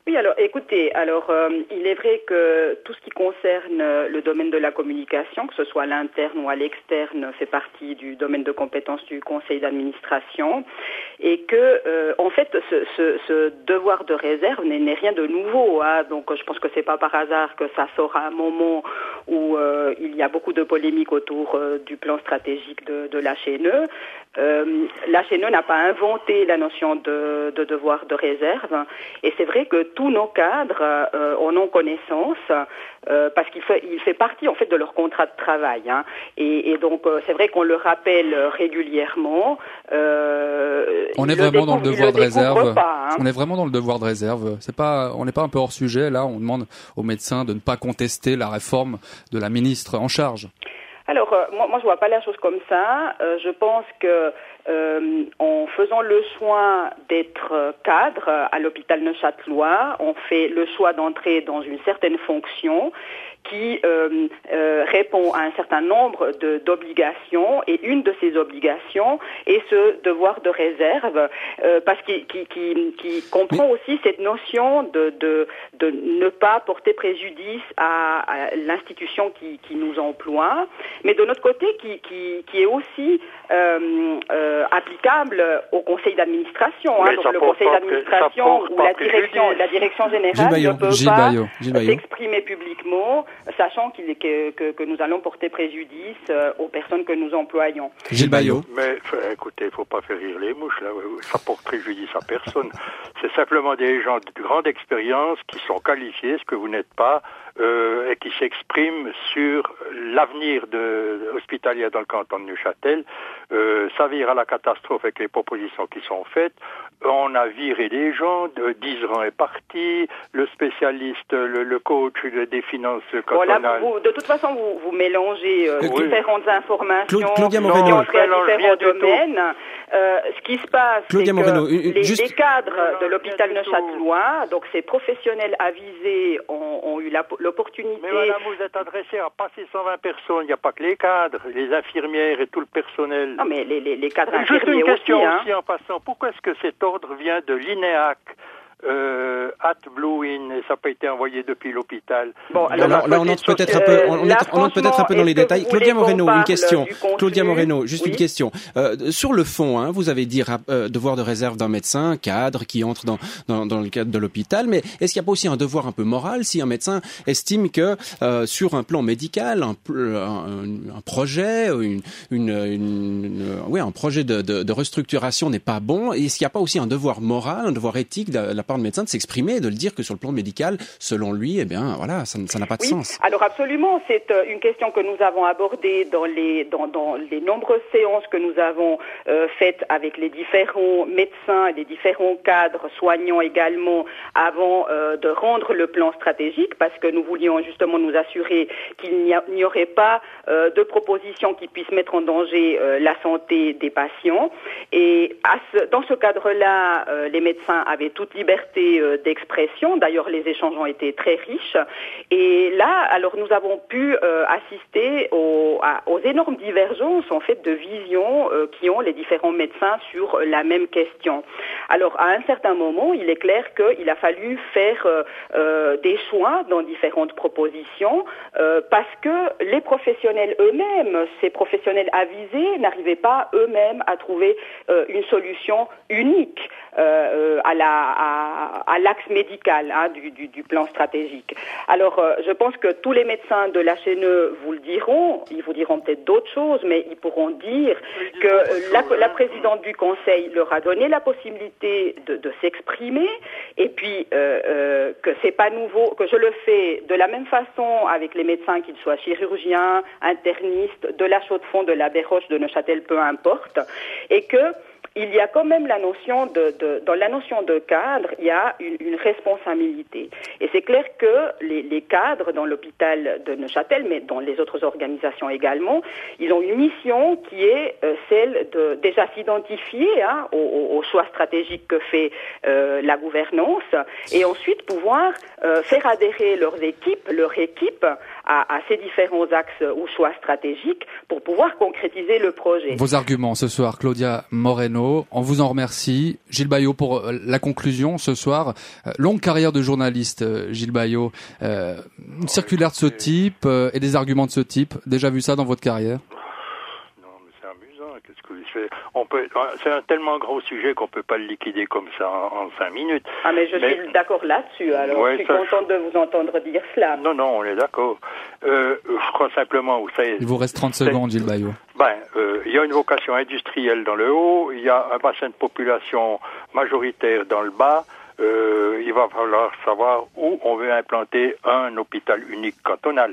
Speaker 11: Oui, alors écoutez, il est vrai que tout ce qui concerne le domaine de la communication, que ce soit à l'interne ou à l'externe, fait partie du domaine de compétence du conseil d'administration, et que en fait ce devoir de réserve n'est rien de nouveau. Hein. Donc je pense que c'est pas par hasard que ça sort à un moment où il y a beaucoup de polémiques autour du plan stratégique de l'HNE. L'HNE n'a pas inventé la notion de devoir de réserve, et c'est vrai que tous nos cadres en ont connaissance parce qu'il fait partie en fait de leur contrat de travail. Hein. Et donc c'est vrai qu'on le rappelle régulièrement.
Speaker 2: On est vraiment dans le devoir de réserve. On est vraiment dans le devoir de réserve. On n'est pas un peu hors sujet là. On demande aux médecins de ne pas contester la réforme de la ministre en charge.
Speaker 11: Alors, moi, je vois pas la chose comme ça. Je pense que en faisant le choix d'être cadre à l'hôpital neuchâtelois, on fait le choix d'entrer dans une certaine fonction qui répond à un certain nombre d'obligations, et une de ces obligations est ce devoir de réserve, parce qui comprend aussi cette notion de ne pas porter préjudice à l'institution qui nous emploie, mais de notre côté qui est aussi applicable au conseil d'administration. Hein. Donc le conseil d'administration ou la direction générale ne peut pas s'exprimer publiquement, sachant que nous allons porter préjudice aux personnes que nous employons.
Speaker 2: Gilles Bayot.
Speaker 10: Mais écoutez, il ne faut pas faire rire les mouches, là. Ça porte préjudice à personne. C'est simplement des gens de grande expérience qui sont qualifiés, ce que vous n'êtes pas, et qui s'expriment sur l'avenir hospitalier dans le canton de Neuchâtel. Ça vire à la catastrophe avec les propositions qui sont faites. On a viré des gens, Dizeran est parti, le spécialiste, le coach des finances cantonales.
Speaker 11: Voilà, de toute façon, vous mélangez différentes informations
Speaker 4: Claudia Moreno.
Speaker 11: qui ont trait à différents domaines. Ce qui se passe, c'est que les cadres de l'hôpital neuchâtelois, donc ces professionnels avisés, ont eu l'opportunité...
Speaker 10: Mais madame, vous êtes adressé à pas 620 personnes, il n'y a pas que les cadres, les infirmières et tout le personnel.
Speaker 11: Non, mais les cadres infirmiers
Speaker 10: aussi. Juste une question
Speaker 11: aussi
Speaker 10: en passant. Pourquoi est-ce que cet ordre vient de l'INEAC at Bluin, et ça n'a pas été envoyé depuis l'hôpital?
Speaker 4: Bon, alors là, on entre peut-être un peu, on entre peut-être un peu dans les détails. Claudia Moreno, une question. Claudia Moreno, juste une question. Sur le fond, hein, vous avez dit devoir de réserve d'un médecin, cadre, qui entre dans le cadre de l'hôpital, mais est-ce qu'il n'y a pas aussi un devoir un peu moral si un médecin estime que sur un plan médical, un projet, un projet de restructuration n'est pas bon? Est-ce qu'il n'y a pas aussi un devoir moral, un devoir éthique de la part de médecin de s'exprimer et de le dire que sur le plan médical, selon lui, voilà, ça n'a pas de sens.
Speaker 11: Alors absolument, c'est une question que nous avons abordée dans les nombreuses séances que nous avons faites avec les différents médecins et les différents cadres soignants également avant de rendre le plan stratégique, parce que nous voulions justement nous assurer qu'il n'y aurait pas de propositions qui puissent mettre en danger la santé des patients. Et dans ce cadre-là, les médecins avaient toute liberté d'expression. D'ailleurs, les échanges ont été très riches. Et là, alors nous avons pu assister aux énormes divergences en fait de vision qui ont les différents médecins sur la même question. Alors, à un certain moment, il est clair qu'il a fallu faire des choix dans différentes propositions parce que les professionnels eux-mêmes, ces professionnels avisés, n'arrivaient pas eux-mêmes à trouver une solution unique à l'axe médical du plan stratégique. Alors, je pense que tous les médecins de l'HNE vous le diront, ils vous diront peut-être d'autres choses, mais ils pourront dire que la présidente du conseil leur a donné la possibilité de s'exprimer, et puis que c'est pas nouveau, que je le fais de la même façon avec les médecins, qu'ils soient chirurgiens, internistes, de la Chaux-de-Fonds, de la Baie-Roche, de Neuchâtel, peu importe, et que il y a quand même la notion dans la notion de cadre, il y a une responsabilité. Et c'est clair que les cadres dans l'hôpital de Neuchâtel, mais dans les autres organisations également, ils ont une mission qui est celle de déjà s'identifier aux choix stratégiques que fait la gouvernance, et ensuite pouvoir faire adhérer leur équipe à ces différents axes ou choix stratégiques pour pouvoir concrétiser le projet.
Speaker 2: Vos arguments ce soir, Claudia Moreno, on vous en remercie. Gilles Bayot, pour la conclusion ce soir, longue carrière de journaliste, Gilles Bayot, une circulaire de ce type et des arguments de ce type, déjà vu ça dans votre carrière?
Speaker 10: C'est un tellement gros sujet qu'on peut pas le liquider comme ça en 5 minutes.
Speaker 11: Ah, mais je suis d'accord là-dessus, alors je suis contente de vous entendre dire cela.
Speaker 10: Non, on est d'accord. Je crois simplement, vous savez...
Speaker 2: Il vous reste 30 secondes, Gilles Bayot.
Speaker 10: Il y a une vocation industrielle dans le haut, il y a un bassin de population majoritaire dans le bas. Il va falloir savoir où on veut implanter un hôpital unique cantonal.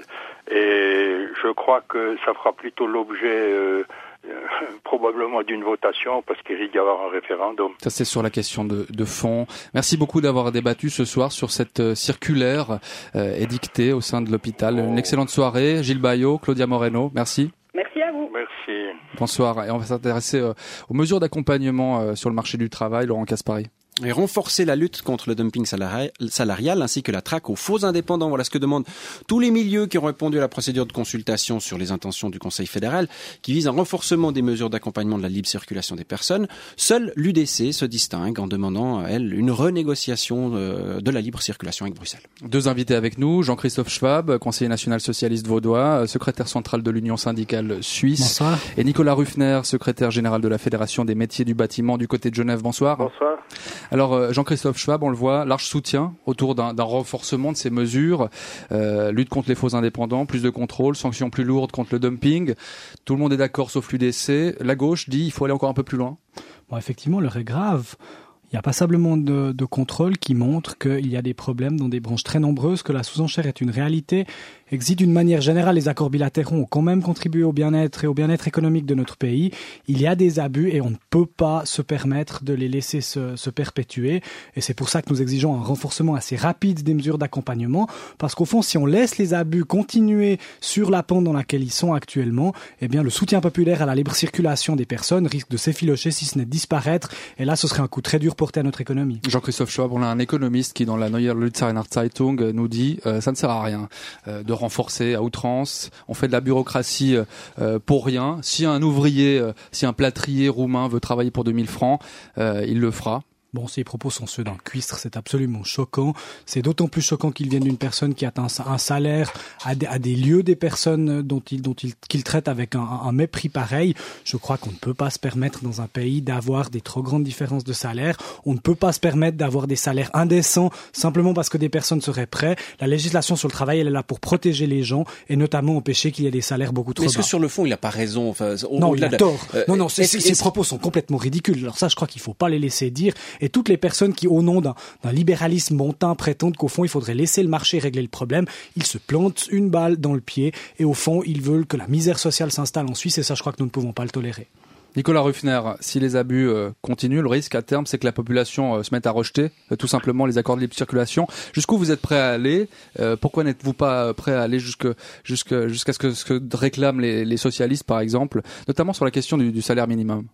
Speaker 10: Et je crois que ça fera plutôt l'objet... probablement d'une votation parce qu'il risque d'y avoir un référendum.
Speaker 2: Ça, c'est sur la question de fond. Merci beaucoup d'avoir débattu ce soir sur cette circulaire édictée au sein de l'hôpital. Une excellente soirée. Gilles Bayot, Claudia Moreno, merci.
Speaker 11: Merci à vous.
Speaker 10: Merci.
Speaker 2: Bonsoir. Et on va s'intéresser aux mesures d'accompagnement sur le marché du travail. Laurent Caspary.
Speaker 4: Et renforcer la lutte contre le dumping salarial ainsi que la traque aux faux indépendants. Voilà ce que demandent tous les milieux qui ont répondu à la procédure de consultation sur les intentions du Conseil fédéral qui vise un renforcement des mesures d'accompagnement de la libre circulation des personnes. Seule l'UDC se distingue en demandant, elle, une renégociation de la libre circulation avec Bruxelles.
Speaker 2: Deux invités avec nous, Jean-Christophe Schwab, conseiller national socialiste vaudois, secrétaire central de l'Union syndicale suisse.
Speaker 12: Bonsoir.
Speaker 2: Et Nicolas Ruffner, secrétaire général de la Fédération des métiers du bâtiment du côté de Genève. Bonsoir.
Speaker 6: Bonsoir.
Speaker 2: Alors Jean-Christophe Schwab, on le voit, large soutien autour d'un renforcement de ces mesures, lutte contre les faux indépendants, plus de contrôle, sanctions plus lourdes contre le dumping. Tout le monde est d'accord sauf l'UDC. La gauche dit il faut aller encore un peu plus loin.
Speaker 12: Bon, effectivement, l'heure est grave. Il y a passablement de contrôles qui montrent qu'il y a des problèmes dans des branches très nombreuses, que la sous-enchère est une réalité et que si d'une manière générale les accords bilatéraux ont quand même contribué au bien-être et au bien-être économique de notre pays, il y a des abus et on ne peut pas se permettre de les laisser se perpétuer. Et c'est pour ça que nous exigeons un renforcement assez rapide des mesures d'accompagnement, parce qu'au fond, si on laisse les abus continuer sur la pente dans laquelle ils sont actuellement, eh bien le soutien populaire à la libre circulation des personnes risque de s'effilocher, si ce n'est de disparaître. Et là, ce serait un coup très dur porté à notre économie.
Speaker 2: Jean-Christophe Schwab, on a un économiste qui, dans la Neue Luzerner Zeitung, nous dit ça ne sert à rien de renforcer à outrance. On fait de la bureaucratie pour rien. Si un ouvrier, si un plâtrier roumain veut travailler pour 2000 francs, il le fera.
Speaker 12: Bon, ces propos sont ceux d'un cuistre, c'est absolument choquant. C'est d'autant plus choquant qu'ils viennent d'une personne qui atteint un salaire à des lieux des personnes qu'il traite avec un mépris pareil. Je crois qu'on ne peut pas se permettre dans un pays d'avoir des trop grandes différences de salaire. On ne peut pas se permettre d'avoir des salaires indécents simplement parce que des personnes seraient prêtes. La législation sur le travail, elle est là pour protéger les gens et notamment empêcher qu'il y ait des salaires beaucoup trop bas.
Speaker 4: Est-ce que sur le fond, il n'a pas raison?
Speaker 12: Non, il a tort. Non, ces propos sont complètement ridicules. Alors ça, je crois qu'il ne faut pas les laisser dire. Et toutes les personnes qui, au nom d'un libéralisme montain, prétendent qu'au fond, il faudrait laisser le marché régler le problème, ils se plantent une balle dans le pied et au fond, ils veulent que la misère sociale s'installe en Suisse et ça, je crois que nous ne pouvons pas le tolérer.
Speaker 2: Nicolas Ruffner, si les abus continuent, le risque à terme, c'est que la population se mette à rejeter tout simplement les accords de libre circulation. Jusqu'où vous êtes prêt à aller? Pourquoi n'êtes-vous pas prêt à aller jusqu'à ce que réclament les socialistes, par exemple, notamment sur la question du salaire minimum?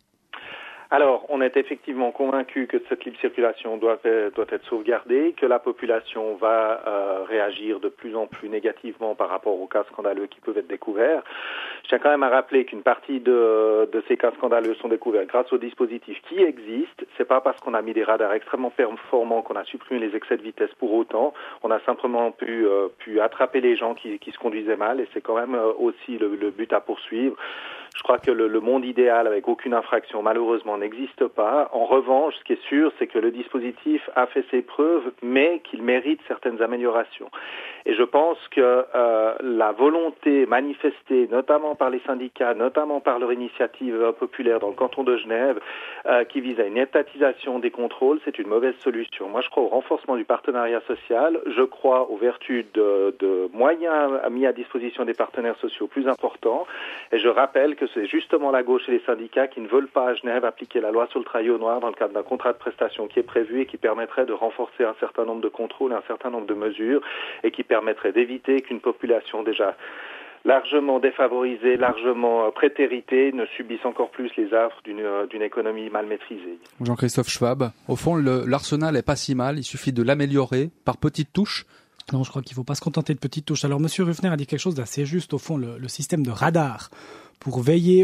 Speaker 13: Alors, on est effectivement convaincu que cette libre circulation doit être sauvegardée, que la population va réagir de plus en plus négativement par rapport aux cas scandaleux qui peuvent être découverts. Je tiens quand même à rappeler qu'une partie de ces cas scandaleux sont découverts grâce aux dispositifs qui existent. C'est pas parce qu'on a mis des radars extrêmement performants qu'on a supprimé les excès de vitesse pour autant. On a simplement pu attraper les gens qui se conduisaient mal et c'est quand même aussi le but à poursuivre. Je crois que le monde idéal avec aucune infraction, malheureusement, n'existe pas. En revanche, ce qui est sûr, c'est que le dispositif a fait ses preuves, mais qu'il mérite certaines améliorations. Et je pense que la volonté manifestée, notamment par les syndicats, notamment par leur initiative populaire dans le canton de Genève, qui vise à une étatisation des contrôles, c'est une mauvaise solution. Moi, je crois au renforcement du partenariat social. Je crois aux vertus de moyens mis à disposition des partenaires sociaux plus importants. Et je rappelle que c'est justement la gauche et les syndicats qui ne veulent pas à Genève appliquer la loi sur le travail au noir dans le cadre d'un contrat de prestation qui est prévu et qui permettrait de renforcer un certain nombre de contrôles, un certain nombre de mesures et qui permettrait d'éviter qu'une population déjà largement défavorisée, largement prétéritée, ne subisse encore plus les affres d'une économie mal maîtrisée.
Speaker 2: Jean-Christophe Schwab, au fond, l'arsenal est pas si mal, il suffit de l'améliorer par petites touches.
Speaker 12: Non, je crois qu'il ne faut pas se contenter de petites touches. Alors, Monsieur Ruffner a dit quelque chose d'assez juste. Au fond, le système de radar pour veiller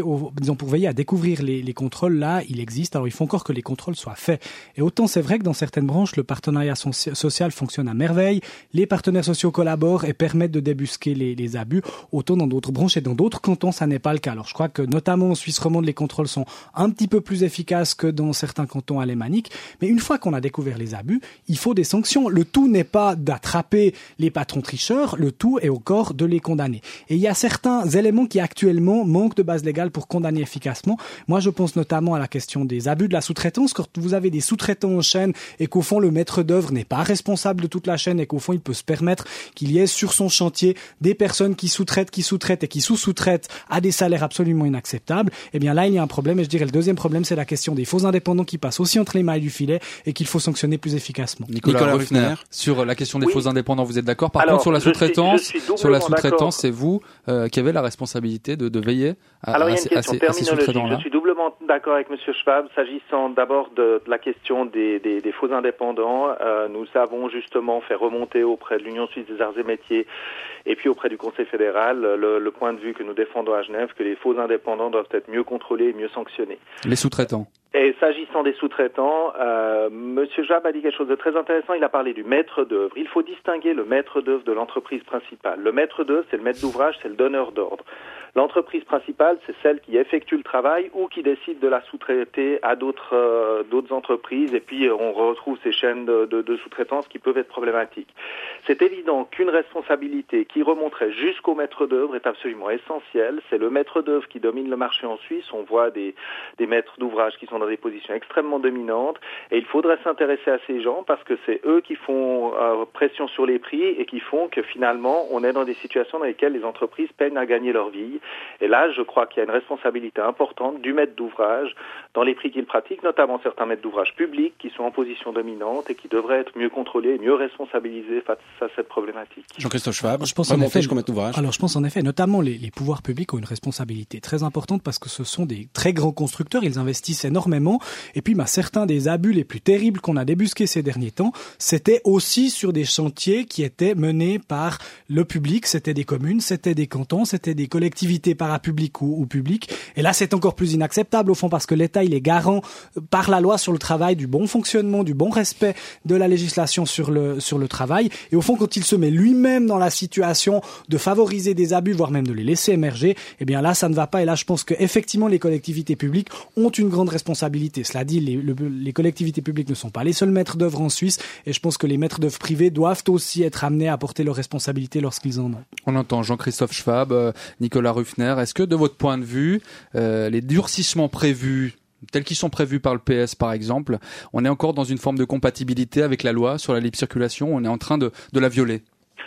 Speaker 12: à découvrir les contrôles, là, il existe. Alors, il faut encore que les contrôles soient faits. Et autant c'est vrai que dans certaines branches, le partenariat social fonctionne à merveille, les partenaires sociaux collaborent et permettent de débusquer les abus, autant dans d'autres branches et dans d'autres cantons, ça n'est pas le cas. Alors, je crois que notamment en Suisse romande, les contrôles sont un petit peu plus efficaces que dans certains cantons alémaniques. Mais une fois qu'on a découvert les abus, il faut des sanctions. Le tout n'est pas d'attraper les patrons tricheurs, le tout est encore de les condamner. Et il y a certains éléments qui actuellement manquent de base légale pour condamner efficacement. Moi, je pense notamment à la question des abus de la sous-traitance. Quand vous avez des sous-traitants en chaîne et qu'au fond, le maître d'œuvre n'est pas responsable de toute la chaîne et qu'au fond, il peut se permettre qu'il y ait sur son chantier des personnes qui sous-traitent et qui sous-sous-traitent à des salaires absolument inacceptables, eh bien là, il y a un problème. Et je dirais le deuxième problème, c'est la question des faux indépendants qui passent aussi entre les mailles du filet et qu'il faut sanctionner plus efficacement.
Speaker 2: Nicolas Ruffner, sur la question des faux indépendants, vous êtes d'accord? Par contre, sur la sous-traitance, c'est vous qui avez la responsabilité de veiller
Speaker 13: Alors, il y a une question terminologique. Je suis doublement d'accord avec Monsieur Schwab, s'agissant d'abord de la question des faux indépendants. Nous avons justement fait remonter auprès de l'Union suisse des arts et métiers et puis auprès du Conseil fédéral le point de vue que nous défendons à Genève, que les faux indépendants doivent être mieux contrôlés et mieux sanctionnés.
Speaker 2: Les sous-traitants.
Speaker 13: Et s'agissant des sous-traitants, Monsieur Schwab a dit quelque chose de très intéressant. Il a parlé du maître d'œuvre. Il faut distinguer le maître d'œuvre de l'entreprise principale. Le maître d'œuvre, c'est le maître d'ouvrage, c'est le donneur d'ordre. L'entreprise principale, c'est celle qui effectue le travail ou qui décide de la sous-traiter à d'autres entreprises. Et puis, on retrouve ces chaînes de sous-traitance qui peuvent être problématiques. C'est évident qu'une responsabilité qui remonterait jusqu'au maître d'œuvre est absolument essentielle. C'est le maître d'œuvre qui domine le marché en Suisse. On voit des maîtres d'ouvrage qui sont dans des positions extrêmement dominantes. Et il faudrait s'intéresser à ces gens parce que c'est eux qui font pression sur les prix et qui font que finalement, on est dans des situations dans lesquelles les entreprises peinent à gagner leur vie. Et là, je crois qu'il y a une responsabilité importante du maître d'ouvrage dans les prix qu'il pratique, notamment certains maîtres d'ouvrage publics qui sont en position dominante et qui devraient être mieux contrôlés et mieux responsabilisés face à cette problématique.
Speaker 4: Jean-Christophe Schwab,
Speaker 12: je pense en effet, notamment les pouvoirs publics ont une responsabilité très importante parce que ce sont des très grands constructeurs, ils investissent énormément. Et puis, certains des abus les plus terribles qu'on a débusqués ces derniers temps, c'était aussi sur des chantiers qui étaient menés par le public, c'était des communes, c'était des cantons, c'était des collectivités parapubliques ou publiques. Et là, c'est encore plus inacceptable au fond parce que l'État, il est garant par la loi sur le travail du bon fonctionnement, du bon respect de la législation sur le travail. Et au fond, quand il se met lui-même dans la situation de favoriser des abus, voire même de les laisser émerger, eh bien là, ça ne va pas. Et là, je pense qu'effectivement, les collectivités publiques ont une grande responsabilité. Cela dit, les collectivités publiques ne sont pas les seuls maîtres d'œuvre en Suisse. Et je pense que les maîtres d'œuvre privés doivent aussi être amenés à porter leurs responsabilités lorsqu'ils en ont.
Speaker 2: On entend Jean-Christophe Schwab, Nicolas Ruffner. Est-ce que de votre point de vue, les durcissements prévus, tels qu'ils sont prévus par le PS par exemple, on est encore dans une forme de compatibilité avec la loi sur la libre circulation, on est en train de la violer?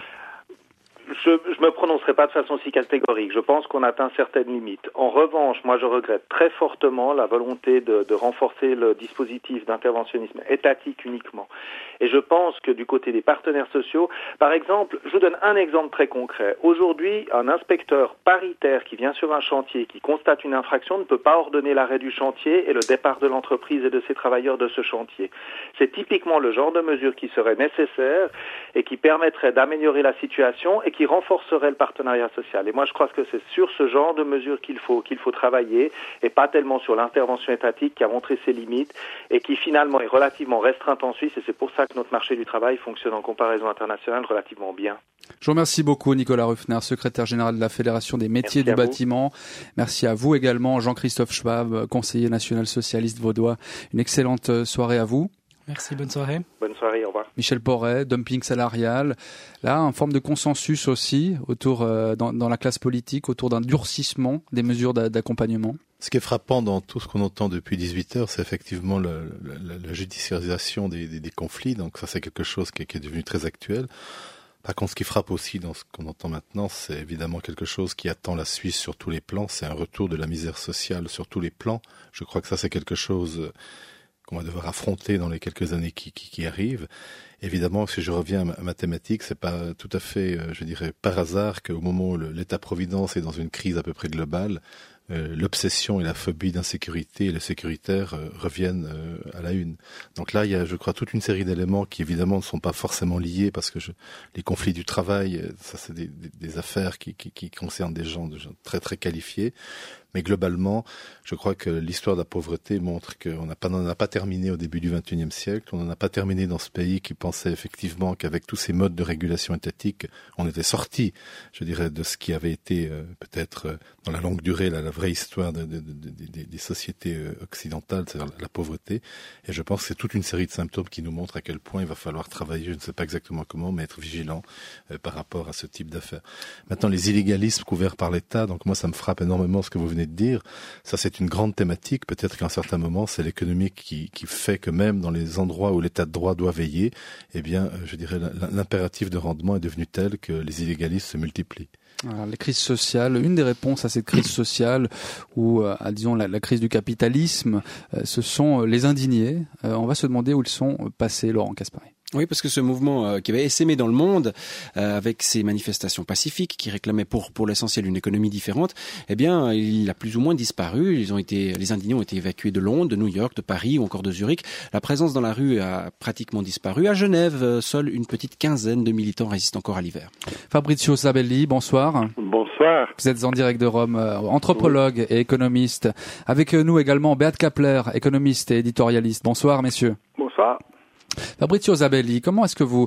Speaker 13: Je me prononcerai pas de façon si catégorique. Je pense qu'on atteint certaines limites. En revanche, moi, je regrette très fortement la volonté de renforcer le dispositif d'interventionnisme étatique uniquement. Et je pense que du côté des partenaires sociaux, par exemple, je vous donne un exemple très concret. Aujourd'hui, un inspecteur paritaire qui vient sur un chantier, qui constate une infraction, ne peut pas ordonner l'arrêt du chantier et le départ de l'entreprise et de ses travailleurs de ce chantier. C'est typiquement le genre de mesure qui serait nécessaire et qui permettrait d'améliorer la situation et qui renforcerait le partenariat social. Et moi, je crois que c'est sur ce genre de mesures qu'il faut travailler et pas tellement sur l'intervention étatique qui a montré ses limites et qui finalement est relativement restreinte en Suisse. Et c'est pour ça que notre marché du travail fonctionne en comparaison internationale relativement bien.
Speaker 2: Je vous remercie beaucoup, Nicolas Ruffner, secrétaire général de la Fédération des métiers du bâtiment. Merci à vous également, Jean-Christophe Schwab, conseiller national socialiste vaudois. Une excellente soirée à vous.
Speaker 12: Merci, bonne soirée.
Speaker 13: Bonne soirée, au revoir.
Speaker 2: Michel Porret, dumping salarial. Là, en forme de consensus aussi autour dans la classe politique, autour d'un durcissement des mesures d'accompagnement.
Speaker 3: Ce qui est frappant dans tout ce qu'on entend depuis 18 heures, c'est effectivement la judiciarisation des conflits. Donc ça, c'est quelque chose qui est devenu très actuel. Par contre, ce qui frappe aussi dans ce qu'on entend maintenant, c'est évidemment quelque chose qui attend la Suisse sur tous les plans. C'est un retour de la misère sociale sur tous les plans. Je crois que ça, c'est quelque chose qu'on va devoir affronter dans les quelques années qui arrivent. Évidemment, si je reviens à ma thématique, c'est pas tout à fait, je dirais, par hasard qu'au moment où l'État-providence est dans une crise à peu près globale, l'obsession et la phobie d'insécurité et le sécuritaire reviennent à la une. Donc là, il y a, je crois, toute une série d'éléments qui évidemment ne sont pas forcément liés parce que les conflits du travail, ça c'est des affaires qui concernent des gens très très qualifiés. Mais globalement, je crois que l'histoire de la pauvreté montre qu'on n'en a pas terminé au début du XXIe siècle. On n'en a pas terminé dans ce pays qui pensait effectivement qu'avec tous ces modes de régulation étatique, on était sorti, je dirais, de ce qui avait été peut-être dans la longue durée la vraie histoire des sociétés occidentales, c'est-à-dire la pauvreté. Et je pense que c'est toute une série de symptômes qui nous montrent à quel point il va falloir travailler, je ne sais pas exactement comment, mais être vigilant par rapport à ce type d'affaires. Maintenant, les illégalismes couverts par l'État, donc moi ça me frappe énormément ce que vous venez de dire. Ça, c'est une grande thématique. Peut-être qu'à un certain moment, c'est l'économie qui fait que même dans les endroits où l'État de droit doit veiller, eh bien, je dirais, l'impératif de rendement est devenu tel que les illégalistes se multiplient.
Speaker 2: Alors, les crises sociales, une des réponses à cette crise sociale ou à, disons, la crise du capitalisme, ce sont les indignés. On va se demander où ils sont passés, Laurent Caspary.
Speaker 4: Oui, parce que ce mouvement qui avait essaimé dans le monde, avec ces manifestations pacifiques qui réclamaient pour l'essentiel une économie différente, eh bien, il a plus ou moins disparu. Les indignés ont été évacués de Londres, de New York, de Paris ou encore de Zurich. La présence dans la rue a pratiquement disparu. À Genève, seule une petite quinzaine de militants résistent encore à l'hiver.
Speaker 2: Fabrizio Sabelli, bonsoir.
Speaker 14: Bonsoir.
Speaker 2: Vous êtes en direct de Rome, anthropologue et économiste. Avec nous également Beat Kapler, économiste et éditorialiste. Bonsoir, messieurs.
Speaker 10: Bonsoir.
Speaker 2: Fabrizio Sabelli, comment est-ce que vous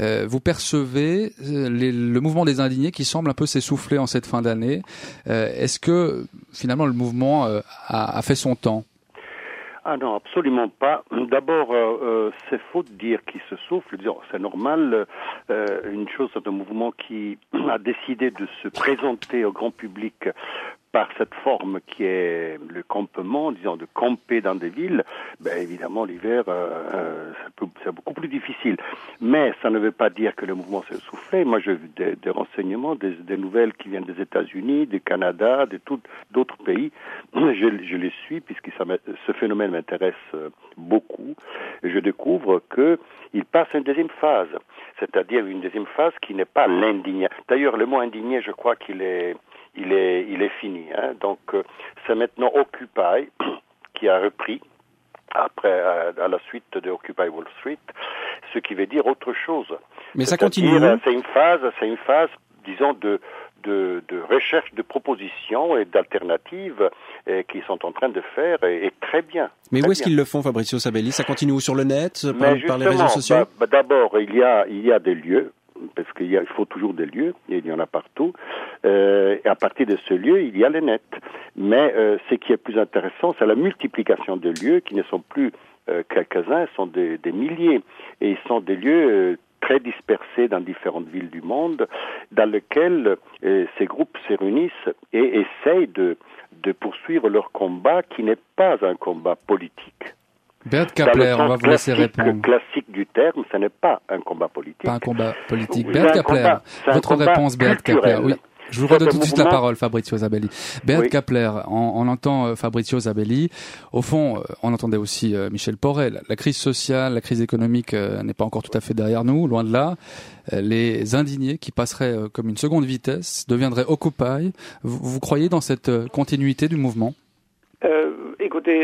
Speaker 2: percevez le mouvement des indignés qui semble un peu s'essouffler en cette fin d'année? Est-ce que finalement le mouvement a fait son temps?
Speaker 14: Ah non, absolument pas. D'abord, c'est faux de dire qu'il se souffle. C'est normal. Une chose, c'est un mouvement qui a décidé de se présenter au grand public par cette forme qui est le campement, disons, de camper dans des villes. Ben évidemment, l'hiver, c'est beaucoup plus difficile. Mais ça ne veut pas dire que le mouvement s'est essoufflé. Moi, j'ai vu des renseignements, des nouvelles qui viennent des États-Unis, du Canada, d'autres pays. Je les suis puisque ce phénomène m'intéresse beaucoup. Et je découvre qu'il passe à une deuxième phase, c'est-à-dire une deuxième phase qui n'est pas l'indignation. D'ailleurs, le mot indigné, je crois qu'il est fini. Hein. Donc, c'est maintenant Occupy qui a repris après à la suite de Occupy Wall Street, ce qui veut dire autre chose.
Speaker 4: Mais ça continue.
Speaker 14: C'est une phase, disons, de recherche de propositions et d'alternatives qu'ils sont en train de faire et très bien.
Speaker 4: Mais
Speaker 14: très
Speaker 4: où est-ce
Speaker 14: bien.
Speaker 4: qu'ils le font, Fabrizio Sabelli? Ça continue où, sur le net, par les
Speaker 14: justement,
Speaker 4: réseaux sociaux?
Speaker 14: D'abord, il y a des lieux, parce qu'il faut toujours des lieux, et il y en a partout. Et à partir de ce lieu, il y a le net. Mais ce qui est plus intéressant, c'est la multiplication de lieux qui ne sont plus quelques-uns, sont des milliers. Et ils sont des lieux très dispersés dans différentes villes du monde, dans lesquels ces groupes se réunissent et essayent de poursuivre leur combat qui n'est pas un combat politique.
Speaker 2: Beat Kapler, on va vous laisser répondre.
Speaker 14: Le classique du terme, ce n'est pas un combat politique.
Speaker 2: Pas un combat politique. Beat Kapler, votre réponse, Beat Kapler. Oui. Je vous redonne tout de suite la parole, Fabrizio Sabelli. Beat Kapler, on entend Fabrizio Sabelli. Au fond, on entendait aussi Michel Porret. La crise sociale, la crise économique n'est pas encore tout à fait derrière nous, loin de là. Les indignés qui passeraient comme une seconde vitesse deviendraient Occupy. Vous croyez dans cette continuité du mouvement?
Speaker 10: Écoutez,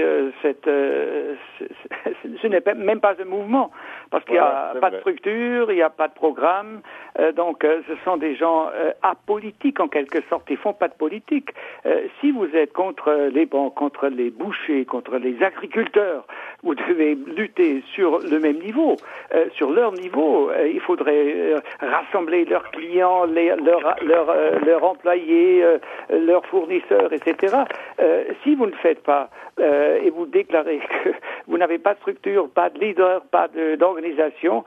Speaker 10: ce n'est même pas un mouvement, parce qu'il n'y a pas de structure, il n'y a pas de programme, donc ce sont des gens apolitiques en quelque sorte, ils font pas de politique. Si vous êtes contre les banques, contre les bouchers, contre les agriculteurs, vous devez lutter sur le même niveau, sur leur niveau. Il faudrait rassembler leurs clients, leurs employés, leurs fournisseurs, etc. Si vous ne faites pas et vous déclarez que vous n'avez pas de structure, pas de leader, pas d'organisation,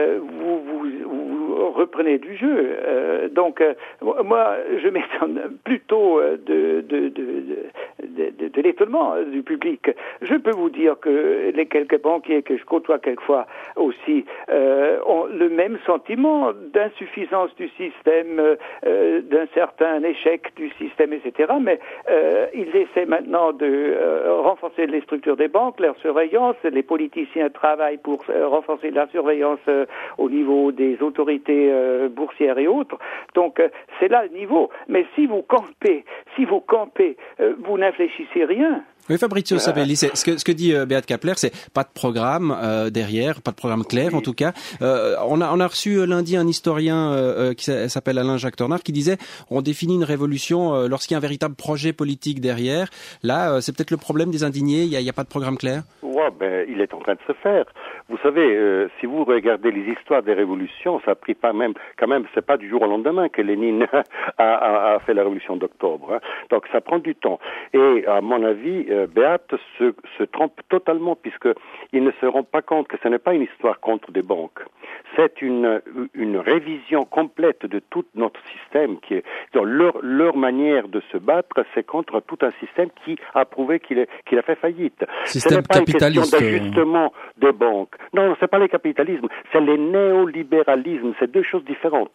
Speaker 10: vous reprenez du jeu. Donc, moi, je m'étonne plutôt de l'étonnement du public. Je peux vous dire que les quelques banquiers que je côtoie quelquefois aussi ont le même sentiment d'insuffisance du système, d'un certain échec du système, etc. Mais ils essaient maintenant de renforcer les structures des banques, leur surveillance. Les politiciens travaillent pour renforcer la surveillance au niveau des autorités boursières et autres. Donc c'est là le niveau. Mais si vous campez, vous n'infléchissez rien.
Speaker 4: Oui, Fabrizio Sabelli, ce que dit Beat Kapler, c'est pas de programme derrière, pas de programme clair en tout cas. On a reçu lundi un historien qui s'appelle Alain-Jacques Tornard qui disait on définit une révolution lorsqu'il y a un véritable projet politique derrière. Là, c'est peut-être le problème des indignés, il y a pas de programme clair.
Speaker 14: Ouais, il est en train de se faire. Vous savez, si vous regardez les histoires des révolutions, ça a pris quand même, c'est pas du jour au lendemain que Lénine a fait la révolution d'octobre. Hein. Donc ça prend du temps. Et à mon avis, Beat se trompe totalement puisqu'il ne se rend pas compte que ce n'est pas une histoire contre des banques. C'est une révision complète de tout notre système qui est donc leur manière de se battre, c'est contre tout un système qui a prouvé qu'il a fait faillite.
Speaker 2: Système capitaliste.
Speaker 14: Ce n'est pas une question d'ajustement des banques. Non, c'est pas le capitalisme, c'est le néolibéralisme, c'est deux choses différentes.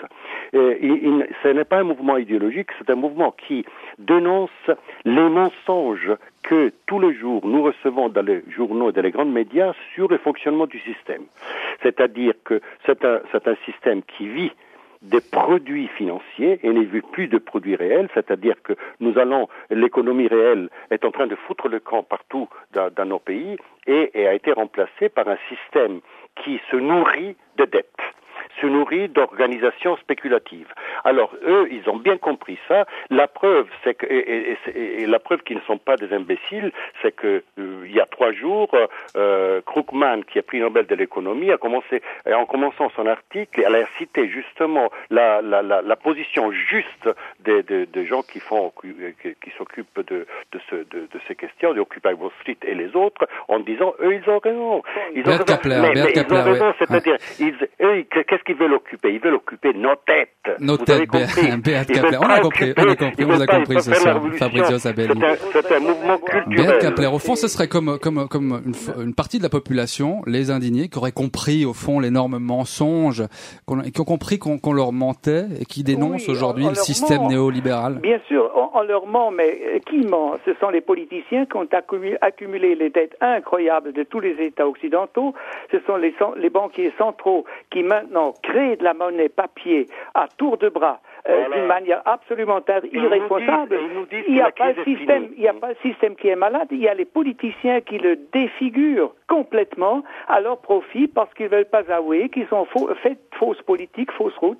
Speaker 14: Ce n'est pas un mouvement idéologique, c'est un mouvement qui dénonce les mensonges que tous les jours nous recevons dans les journaux et dans les grands médias sur le fonctionnement du système. C'est-à-dire que c'est un système qui vit des produits financiers et n'est vu plus de produits réels, c'est-à-dire que l'économie réelle est en train de foutre le camp partout dans nos pays et a été remplacée par un système qui se nourrit de dettes, se nourrit d'organisations spéculatives. Alors eux, ils ont bien compris ça. La preuve, c'est que et la preuve qu'ils ne sont pas des imbéciles, c'est que il y a 3 jours, Krugman, qui a pris le Nobel de l'économie, en commençant son article, elle a cité justement la position juste des gens qui s'occupent de ces questions, de Occupy Wall Street et les autres, en disant eux ils ont raison. Ils ont raison, c'est-à-dire qu'est-ce qu'ils veulent occuper? Ils veulent occuper nos têtes.
Speaker 2: Nos têtes, Beat Kapler. On a compris, vous avez compris ce soir, Fabrizio Sabelli.
Speaker 14: C'est un mouvement culturel.
Speaker 2: Beat Kapler, au fond, ce serait comme une partie de la population, les indignés, qui auraient compris, au fond, l'énorme mensonge, qui ont compris qu'on leur mentait et qui dénoncent aujourd'hui le système néolibéral.
Speaker 10: Bien sûr, on leur ment, mais qui ment? Ce sont les politiciens qui ont accumulé les dettes incroyables de tous les États occidentaux. Ce sont les banquiers centraux qui maintenant créent de la monnaie papier à tour de bras. D'une manière absolument irresponsable. Il n'y a pas le système qui est malade, il y a les politiciens qui le défigurent complètement à leur profit parce qu'ils ne veulent pas avouer qu'ils ont fait fausse politique, fausse route.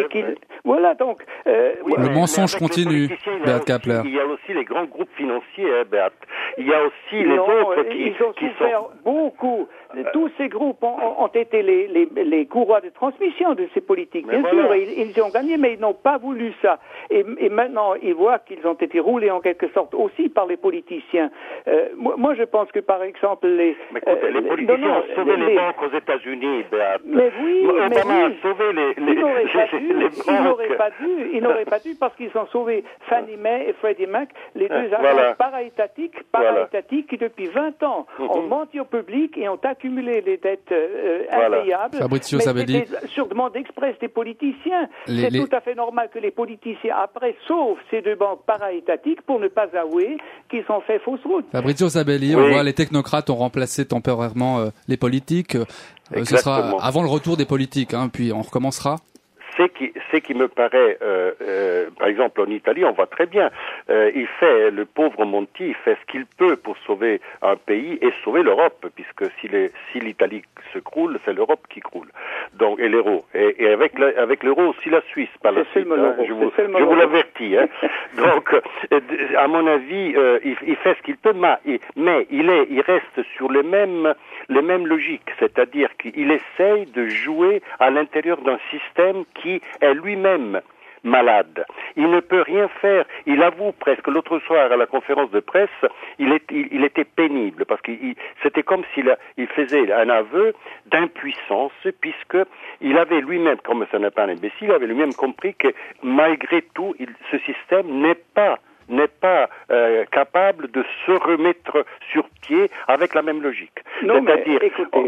Speaker 10: Voilà donc.
Speaker 2: Le mensonge continue, Beat Kapler.
Speaker 14: Il y a aussi les grands groupes financiers, Beat. Il y a aussi les autres
Speaker 10: qui ont souffert beaucoup. Tous ces groupes ont été les courroies de transmission de ces politiques. Bien sûr, ils ont gagné, mais ils n'ont pas voulu ça. Et maintenant, ils voient qu'ils ont été roulés en quelque sorte aussi par les politiciens. Moi, je pense que, par exemple, les
Speaker 14: politiciens ont sauvé les banques aux États-Unis, Beat.
Speaker 10: Mais oui,
Speaker 14: Obama a sauvé les banques.
Speaker 10: Ils n'auraient pas dû parce qu'ils ont sauvé Fannie Mae et Freddie Mac, les deux agences para-étatiques qui, depuis 20 ans, ont menti au public et ont accumulé les dettes impayables.
Speaker 2: Fabrizio Sabelli.
Speaker 10: C'était sur demande express des politiciens. C'est tout à fait normal que les politiciens, après, sauvent ces deux banques para-étatiques pour ne pas avouer qu'ils ont fait fausse route.
Speaker 2: Fabrizio Sabelli, on voit les technocrates ont remplacé temporairement les politiques. Ce sera avant le retour des politiques, puis on recommencera.
Speaker 14: Ce qui me paraît, par exemple en Italie, on voit très bien, le pauvre Monti, il fait ce qu'il peut pour sauver un pays et sauver l'Europe, puisque si l'Italie se croule, c'est l'Europe qui croule. Donc, et l'euro. Et avec l'euro aussi la Suisse, par la suite. Je vous l'avertis. Donc, à mon avis, il fait ce qu'il peut, mais il reste sur les mêmes logiques, c'est-à-dire qu'il essaye de jouer à l'intérieur d'un système qui est lui-même malade. Il ne peut rien faire. Il avoue presque l'autre soir à la conférence de presse, il était pénible parce que c'était comme s'il faisait un aveu d'impuissance puisque il avait lui-même, comme ce n'est pas un imbécile, il avait lui-même compris que malgré tout, ce système n'est pas capables de se remettre sur pied avec la même logique.
Speaker 10: Non,
Speaker 14: c'est-à-dire,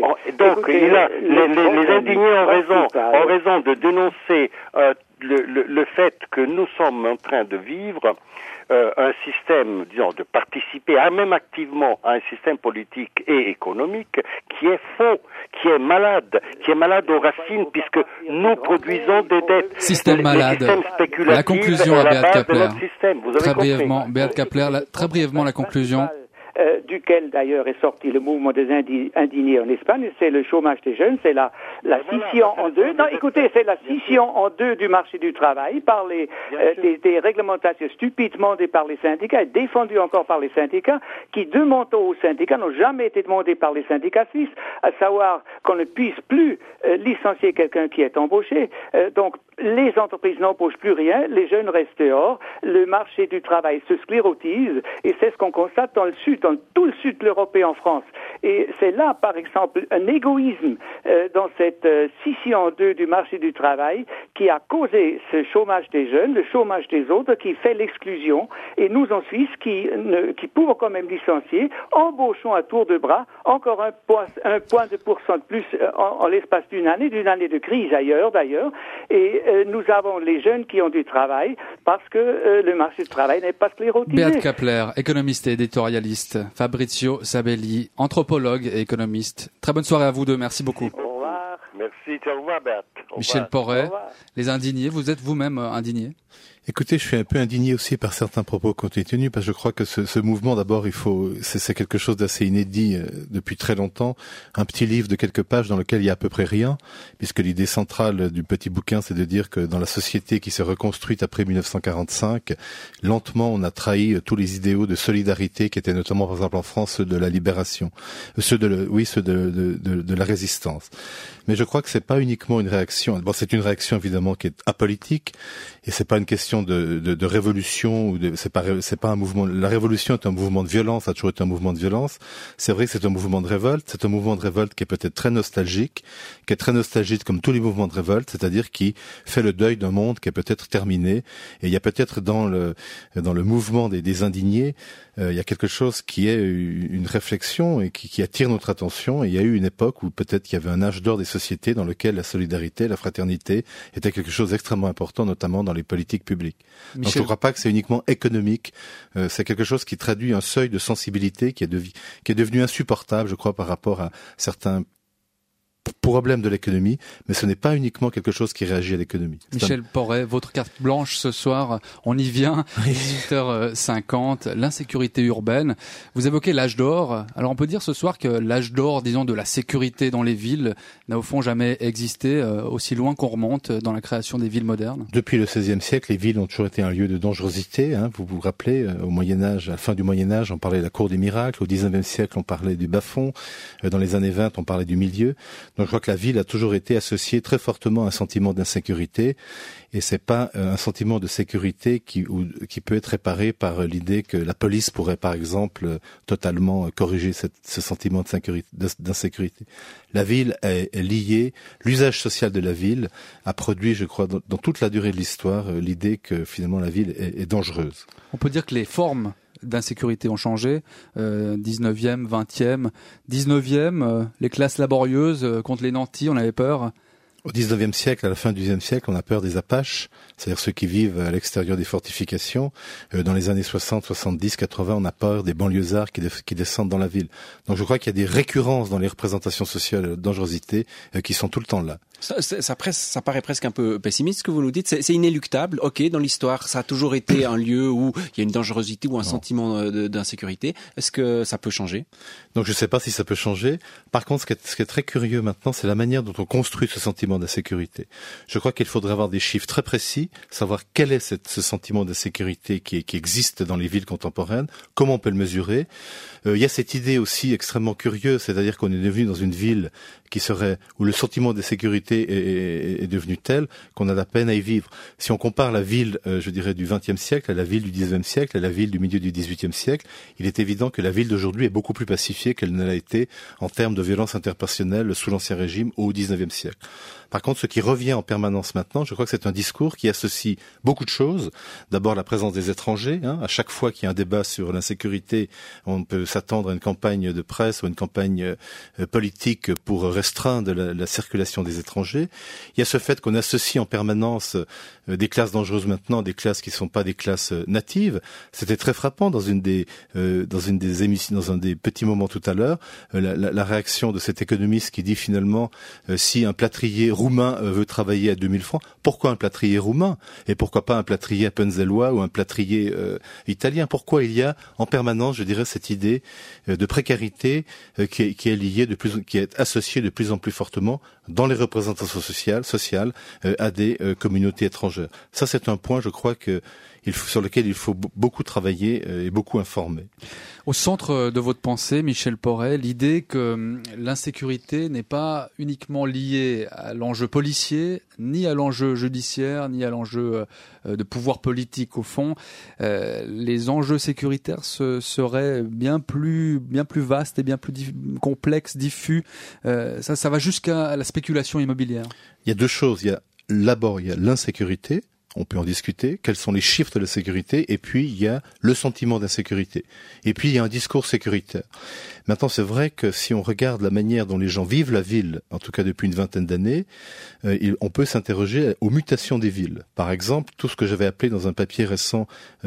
Speaker 14: les indignés ont raison de dénoncer le fait que nous sommes en train de vivre un système, disons, de participer même activement à un système politique et économique qui est faux, qui est malade aux racines, puisque nous produisons des dettes.
Speaker 2: Système malade. La conclusion à Beat Kapler. Très brièvement, Beat Kapler, très brièvement la conclusion.
Speaker 15: Duquel d'ailleurs est sorti le mouvement des indignés en Espagne, c'est le chômage des jeunes, c'est la scission en deux. Non, écoutez, c'est la scission en deux du marché du travail par des réglementations stupides demandées par les syndicats et défendues encore par les syndicats, qui demandent aux syndicats, n'ont jamais été demandées par les syndicats suisses, à savoir qu'on ne puisse plus licencier quelqu'un qui est embauché. Donc les entreprises n'embauchent plus rien, les jeunes restent dehors, le marché du travail se sclérotise, et c'est ce qu'on constate dans le sud, dans tout le sud de l'Europe et en France. Et c'est là, par exemple, un égoïsme dans cette scission en deux du marché du travail qui a causé ce chômage des jeunes, le chômage des autres, qui fait l'exclusion. Et nous, en Suisse, qui pouvons quand même licencier, embauchons à tour de bras encore un point de pourcent de plus en l'espace d'une année de crise d'ailleurs. Et nous avons les jeunes qui ont du travail parce que le marché du travail n'est pas sclérotisé.
Speaker 2: Beat Kapler, économiste et éditorialiste. Fabrizio Sabelli, anthropologue et économiste. Très bonne soirée à vous deux, merci beaucoup.
Speaker 15: Au revoir.
Speaker 14: Merci, au revoir Beat.
Speaker 2: Michel Porret, les indignés, vous êtes vous-même indigné?
Speaker 3: Écoutez, je suis un peu indigné aussi par certains propos qui ont été tenus, parce que je crois que ce mouvement, d'abord, c'est quelque chose d'assez inédit depuis très longtemps. Un petit livre de quelques pages dans lequel il y a à peu près rien, puisque l'idée centrale du petit bouquin, c'est de dire que dans la société qui s'est reconstruite après 1945, lentement, on a trahi tous les idéaux de solidarité qui étaient notamment, par exemple, en France, ceux de la libération, ceux de la résistance. Mais je crois que c'est pas uniquement une réaction. Bon, c'est une réaction évidemment qui est apolitique, et c'est pas une question de révolution, ou c'est pas un mouvement. La révolution est un mouvement de violence, ça a toujours été un mouvement de violence. C'est vrai que c'est un mouvement de révolte. C'est un mouvement de révolte qui est peut-être très nostalgique, comme tous les mouvements de révolte, c'est-à-dire qui fait le deuil d'un monde qui est peut-être terminé. Et il y a peut-être dans le mouvement des indignés, il y a quelque chose qui est une réflexion et qui attire notre attention. Et il y a eu une époque où peut-être il y avait un âge d'or des sociétés dans lequel la solidarité, la fraternité était quelque chose d'extrêmement important, notamment dans les politiques publiques. Donc je ne crois pas que c'est uniquement économique. C'est quelque chose qui traduit un seuil de sensibilité qui est devenu insupportable, je crois, par rapport à certains problème de l'économie, mais ce n'est pas uniquement quelque chose qui réagit à l'économie.
Speaker 2: Michel Porret, votre carte blanche ce soir, on y vient, 18h50, l'insécurité urbaine. Vous évoquez l'âge d'or. Alors on peut dire ce soir que l'âge d'or, disons, de la sécurité dans les villes n'a au fond jamais existé, aussi loin qu'on remonte dans la création des villes modernes.
Speaker 3: Depuis le XVIe siècle, les villes ont toujours été un lieu de dangerosité. Vous vous rappelez, au Moyen-Âge, à la fin du Moyen-Âge, on parlait de la cour des miracles. Au XIXe siècle, on parlait du bas-fond. Dans les années 20, on parlait du milieu. Donc je crois que la ville a toujours été associée très fortement à un sentiment d'insécurité, et c'est pas un sentiment de sécurité qui peut être réparé par l'idée que la police pourrait par exemple totalement corriger ce sentiment d'insécurité. La ville est liée, l'usage social de la ville a produit, je crois, dans toute la durée de l'histoire, l'idée que finalement la ville est dangereuse.
Speaker 2: On peut dire que les formes d'insécurité ont changé, 19e, 20e, 19e, les classes laborieuses contre les nantis, on avait peur.
Speaker 3: Au 19e siècle, à la fin du 19e siècle, on a peur des Apaches, c'est-à-dire ceux qui vivent à l'extérieur des fortifications. Dans les années 60, 70, 80, on a peur des banlieusards qui descendent dans la ville. Donc je crois qu'il y a des récurrences dans les représentations sociales de dangerosité qui sont tout le temps là.
Speaker 4: Ça paraît presque un peu pessimiste ce que vous nous dites. C'est inéluctable. Ok, dans l'histoire, ça a toujours été un lieu où il y a une dangerosité ou un sentiment d'insécurité. Est-ce que ça peut changer?
Speaker 3: Donc je ne sais pas si ça peut changer. Par contre, ce qui est très curieux maintenant, c'est la manière dont on construit ce sentiment d'insécurité. Je crois qu'il faudrait avoir des chiffres très précis, savoir quel est ce sentiment d'insécurité qui existe dans les villes contemporaines, comment on peut le mesurer. Il y a cette idée aussi extrêmement curieuse, c'est-à-dire qu'on est devenu dans une ville où le sentiment d'insécurité est devenu tel qu'on a la peine à y vivre. Si on compare la ville, je dirais, du XXe siècle à la ville du XIXe siècle, à la ville du milieu du XVIIIe siècle, il est évident que la ville d'aujourd'hui est beaucoup plus pacifiée qu'elle ne l'a été en termes de violence interpersonnelle sous l'Ancien Régime ou au XIXe siècle. Par contre, ce qui revient en permanence maintenant, je crois que c'est un discours qui associe beaucoup de choses. D'abord, la présence des étrangers. À chaque fois qu'il y a un débat sur l'insécurité, on peut s'attendre à une campagne de presse ou une campagne politique pour restreindre la circulation des étrangers. Il y a ce fait qu'on associe en permanence des classes dangereuses maintenant, des classes qui ne sont pas des classes natives. C'était très frappant dans une des émissions, dans un des petits moments tout à l'heure, la réaction de cet économiste qui dit finalement si un plâtrier roumain veut travailler à 2000 francs, pourquoi un plâtrier roumain et pourquoi pas un plâtrier appenzellois ou un plâtrier italien? Pourquoi il y a en permanence, je dirais, cette idée de précarité qui est liée qui est associée de plus en plus fortement dans les représentations sociales à des communautés étrangères. Ça, c'est un point, je crois, sur lequel il faut beaucoup travailler et beaucoup informer.
Speaker 2: Au centre de votre pensée, Michel Porret, l'idée que l'insécurité n'est pas uniquement liée à l'enjeu policier, ni à l'enjeu judiciaire, ni à l'enjeu de pouvoir politique au fond. Les enjeux sécuritaires seraient bien plus vastes et bien plus complexes, diffus. Ça va jusqu'à la spéculation immobilière.
Speaker 3: Il y a deux choses. D'abord, il y a l'insécurité. On peut en discuter, quels sont les chiffres de la sécurité, et puis il y a le sentiment d'insécurité. Et puis il y a un discours sécuritaire. Maintenant, c'est vrai que si on regarde la manière dont les gens vivent la ville, en tout cas depuis une vingtaine d'années, on peut s'interroger aux mutations des villes. Par exemple, tout ce que j'avais appelé dans un papier récent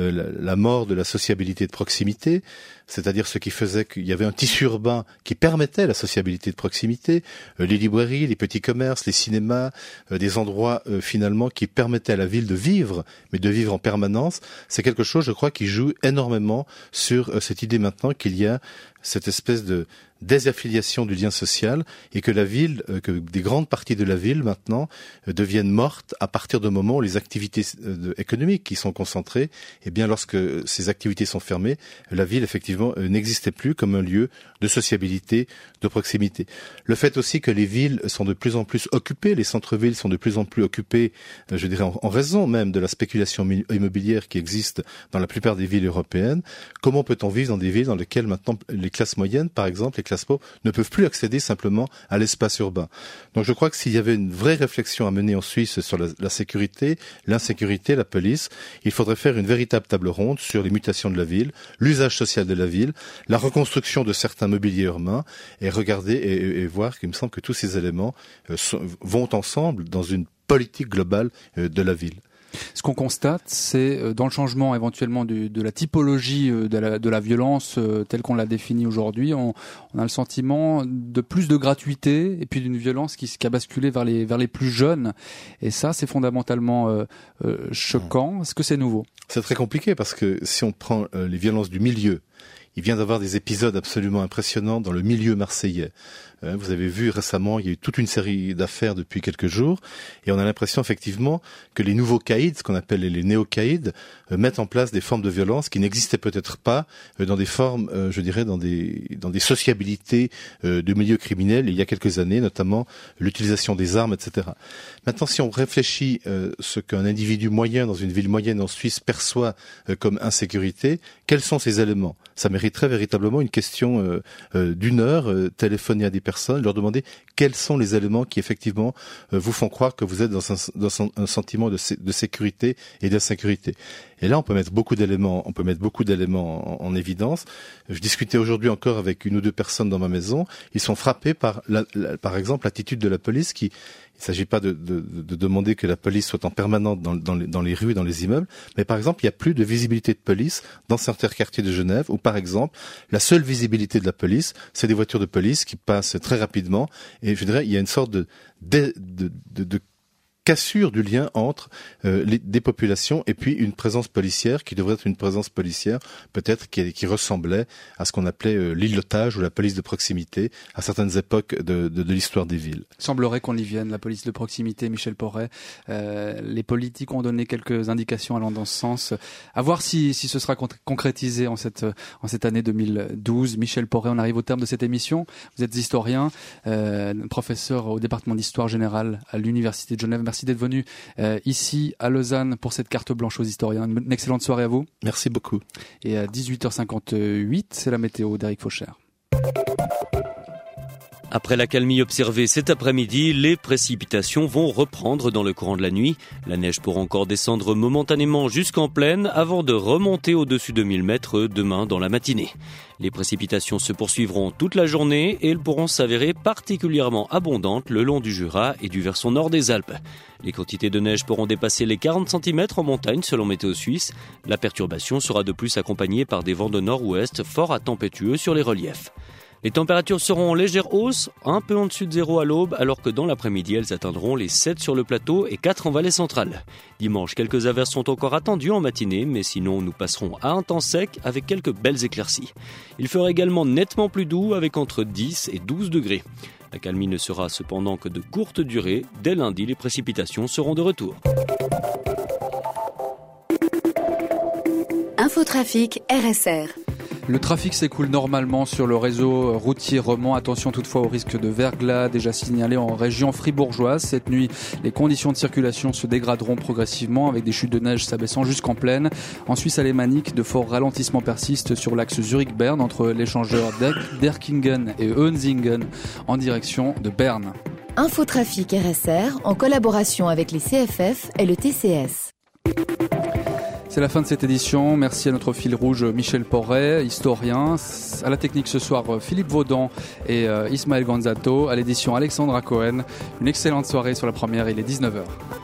Speaker 3: la mort de la sociabilité de proximité, c'est-à-dire ce qui faisait qu'il y avait un tissu urbain qui permettait la sociabilité de proximité, les librairies, les petits commerces, les cinémas, des endroits finalement qui permettaient à la ville de vivre, mais de vivre en permanence. C'est quelque chose, je crois, qui joue énormément sur cette idée maintenant qu'il y a cette espèce de désaffiliation du lien social et que la ville, que des grandes parties de la ville maintenant deviennent mortes à partir du moment où les activités économiques qui sont concentrées, eh bien lorsque ces activités sont fermées, la ville effectivement n'existait plus comme un lieu de sociabilité, de proximité. Le fait aussi que les villes sont de plus en plus occupées, les centres-villes sont de plus en plus occupés, je dirais en raison même de la spéculation immobilière qui existe dans la plupart des villes européennes. Comment peut-on vivre dans des villes dans lesquelles maintenant les classes moyennes, par exemple, les classes pauvres, ne peuvent plus accéder simplement à l'espace urbain. Donc je crois que s'il y avait une vraie réflexion à mener en Suisse sur la sécurité, l'insécurité, la police, il faudrait faire une véritable table ronde sur les mutations de la ville, l'usage social de la ville, la reconstruction de certains mobiliers urbains et regarder et voir qu'il me semble que tous ces éléments vont ensemble dans une politique globale de la ville.
Speaker 2: Ce qu'on constate, c'est dans le changement éventuellement de la typologie de la violence telle qu'on l'a définie aujourd'hui, on a le sentiment de plus de gratuité et puis d'une violence qui a basculé vers les plus jeunes. Et ça, c'est fondamentalement choquant. Est-ce que c'est nouveau?
Speaker 3: C'est très compliqué parce que si on prend les violences du milieu, il vient d'avoir des épisodes absolument impressionnants dans le milieu marseillais. Vous avez vu récemment, il y a eu toute une série d'affaires depuis quelques jours, et on a l'impression effectivement que les nouveaux caïds, ce qu'on appelle les néo-caïds, mettent en place des formes de violence qui n'existaient peut-être pas dans des formes, je dirais, dans des sociabilités de milieux criminels il y a quelques années, notamment l'utilisation des armes, etc. Maintenant, si on réfléchit ce qu'un individu moyen dans une ville moyenne en Suisse perçoit comme insécurité, quels sont ces éléments? Ça mériterait véritablement une question d'une heure, téléphoner à des personnes, leur demander quels sont les éléments qui effectivement vous font croire que vous êtes dans un sentiment de sécurité et d'insécurité. Et là, on peut mettre beaucoup d'éléments en évidence. Je discutais aujourd'hui encore avec une ou deux personnes dans ma maison. Ils sont frappés par exemple, l'attitude de la police qui... Il ne s'agit pas de demander que la police soit en permanence dans les rues, dans les immeubles, mais par exemple, il n'y a plus de visibilité de police dans certains quartiers de Genève, où par exemple, la seule visibilité de la police, c'est des voitures de police qui passent très rapidement, et je dirais, il y a une sorte de cassure du lien entre des populations et puis une présence policière qui devrait être une présence policière peut-être qui ressemblait à ce qu'on appelait l'îlotage ou la police de proximité à certaines époques de l'histoire des villes.
Speaker 2: Il semblerait qu'on y vienne, la police de proximité, Michel Porret. Les politiques ont donné quelques indications allant dans ce sens. À voir si ce sera concrétisé en cette année 2012. Michel Porret, on arrive au terme de cette émission. Vous êtes historien, professeur au département d'histoire générale à l'Université de Genève. Merci d'être venu ici à Lausanne pour cette carte blanche aux historiens. Une excellente soirée à vous.
Speaker 3: Merci beaucoup.
Speaker 2: Et à 18h58, c'est la météo d'Éric Fauchère.
Speaker 16: Après l'accalmie observée cet après-midi, les précipitations vont reprendre dans le courant de la nuit. La neige pourra encore descendre momentanément jusqu'en plaine avant de remonter au-dessus de 1000 mètres demain dans la matinée. Les précipitations se poursuivront toute la journée et elles pourront s'avérer particulièrement abondantes le long du Jura et du versant nord des Alpes. Les quantités de neige pourront dépasser les 40 cm en montagne selon Météo Suisse. La perturbation sera de plus accompagnée par des vents de nord-ouest forts à tempétueux sur les reliefs. Les températures seront en légère hausse, un peu en dessus de 0 à l'aube, alors que dans l'après-midi, elles atteindront les 7 sur le plateau et 4 en vallée centrale. Dimanche, quelques averses sont encore attendues en matinée, mais sinon nous passerons à un temps sec avec quelques belles éclaircies. Il fera également nettement plus doux avec entre 10 et 12 degrés. La calmie ne sera cependant que de courte durée. Dès lundi, les précipitations seront de retour.
Speaker 1: Infotrafic RSR.
Speaker 2: Le trafic s'écoule normalement sur le réseau routier romand. Attention toutefois au risque de verglas déjà signalé en région fribourgeoise. Cette nuit, les conditions de circulation se dégraderont progressivement avec des chutes de neige s'abaissant jusqu'en plaine. En Suisse alémanique, de forts ralentissements persistent sur l'axe Zurich-Berne entre l'échangeur d'Erkingen et Eunsingen en direction de Berne.
Speaker 17: Infotrafic RSR en collaboration avec les CFF et le TCS.
Speaker 2: C'est la fin de cette édition. Merci à notre fil rouge Michel Porret, historien. À la technique ce soir, Philippe Vaudan et Ismaël Gonzato. À l'édition, Alexandra Cohen. Une excellente soirée sur la première, il est 19h.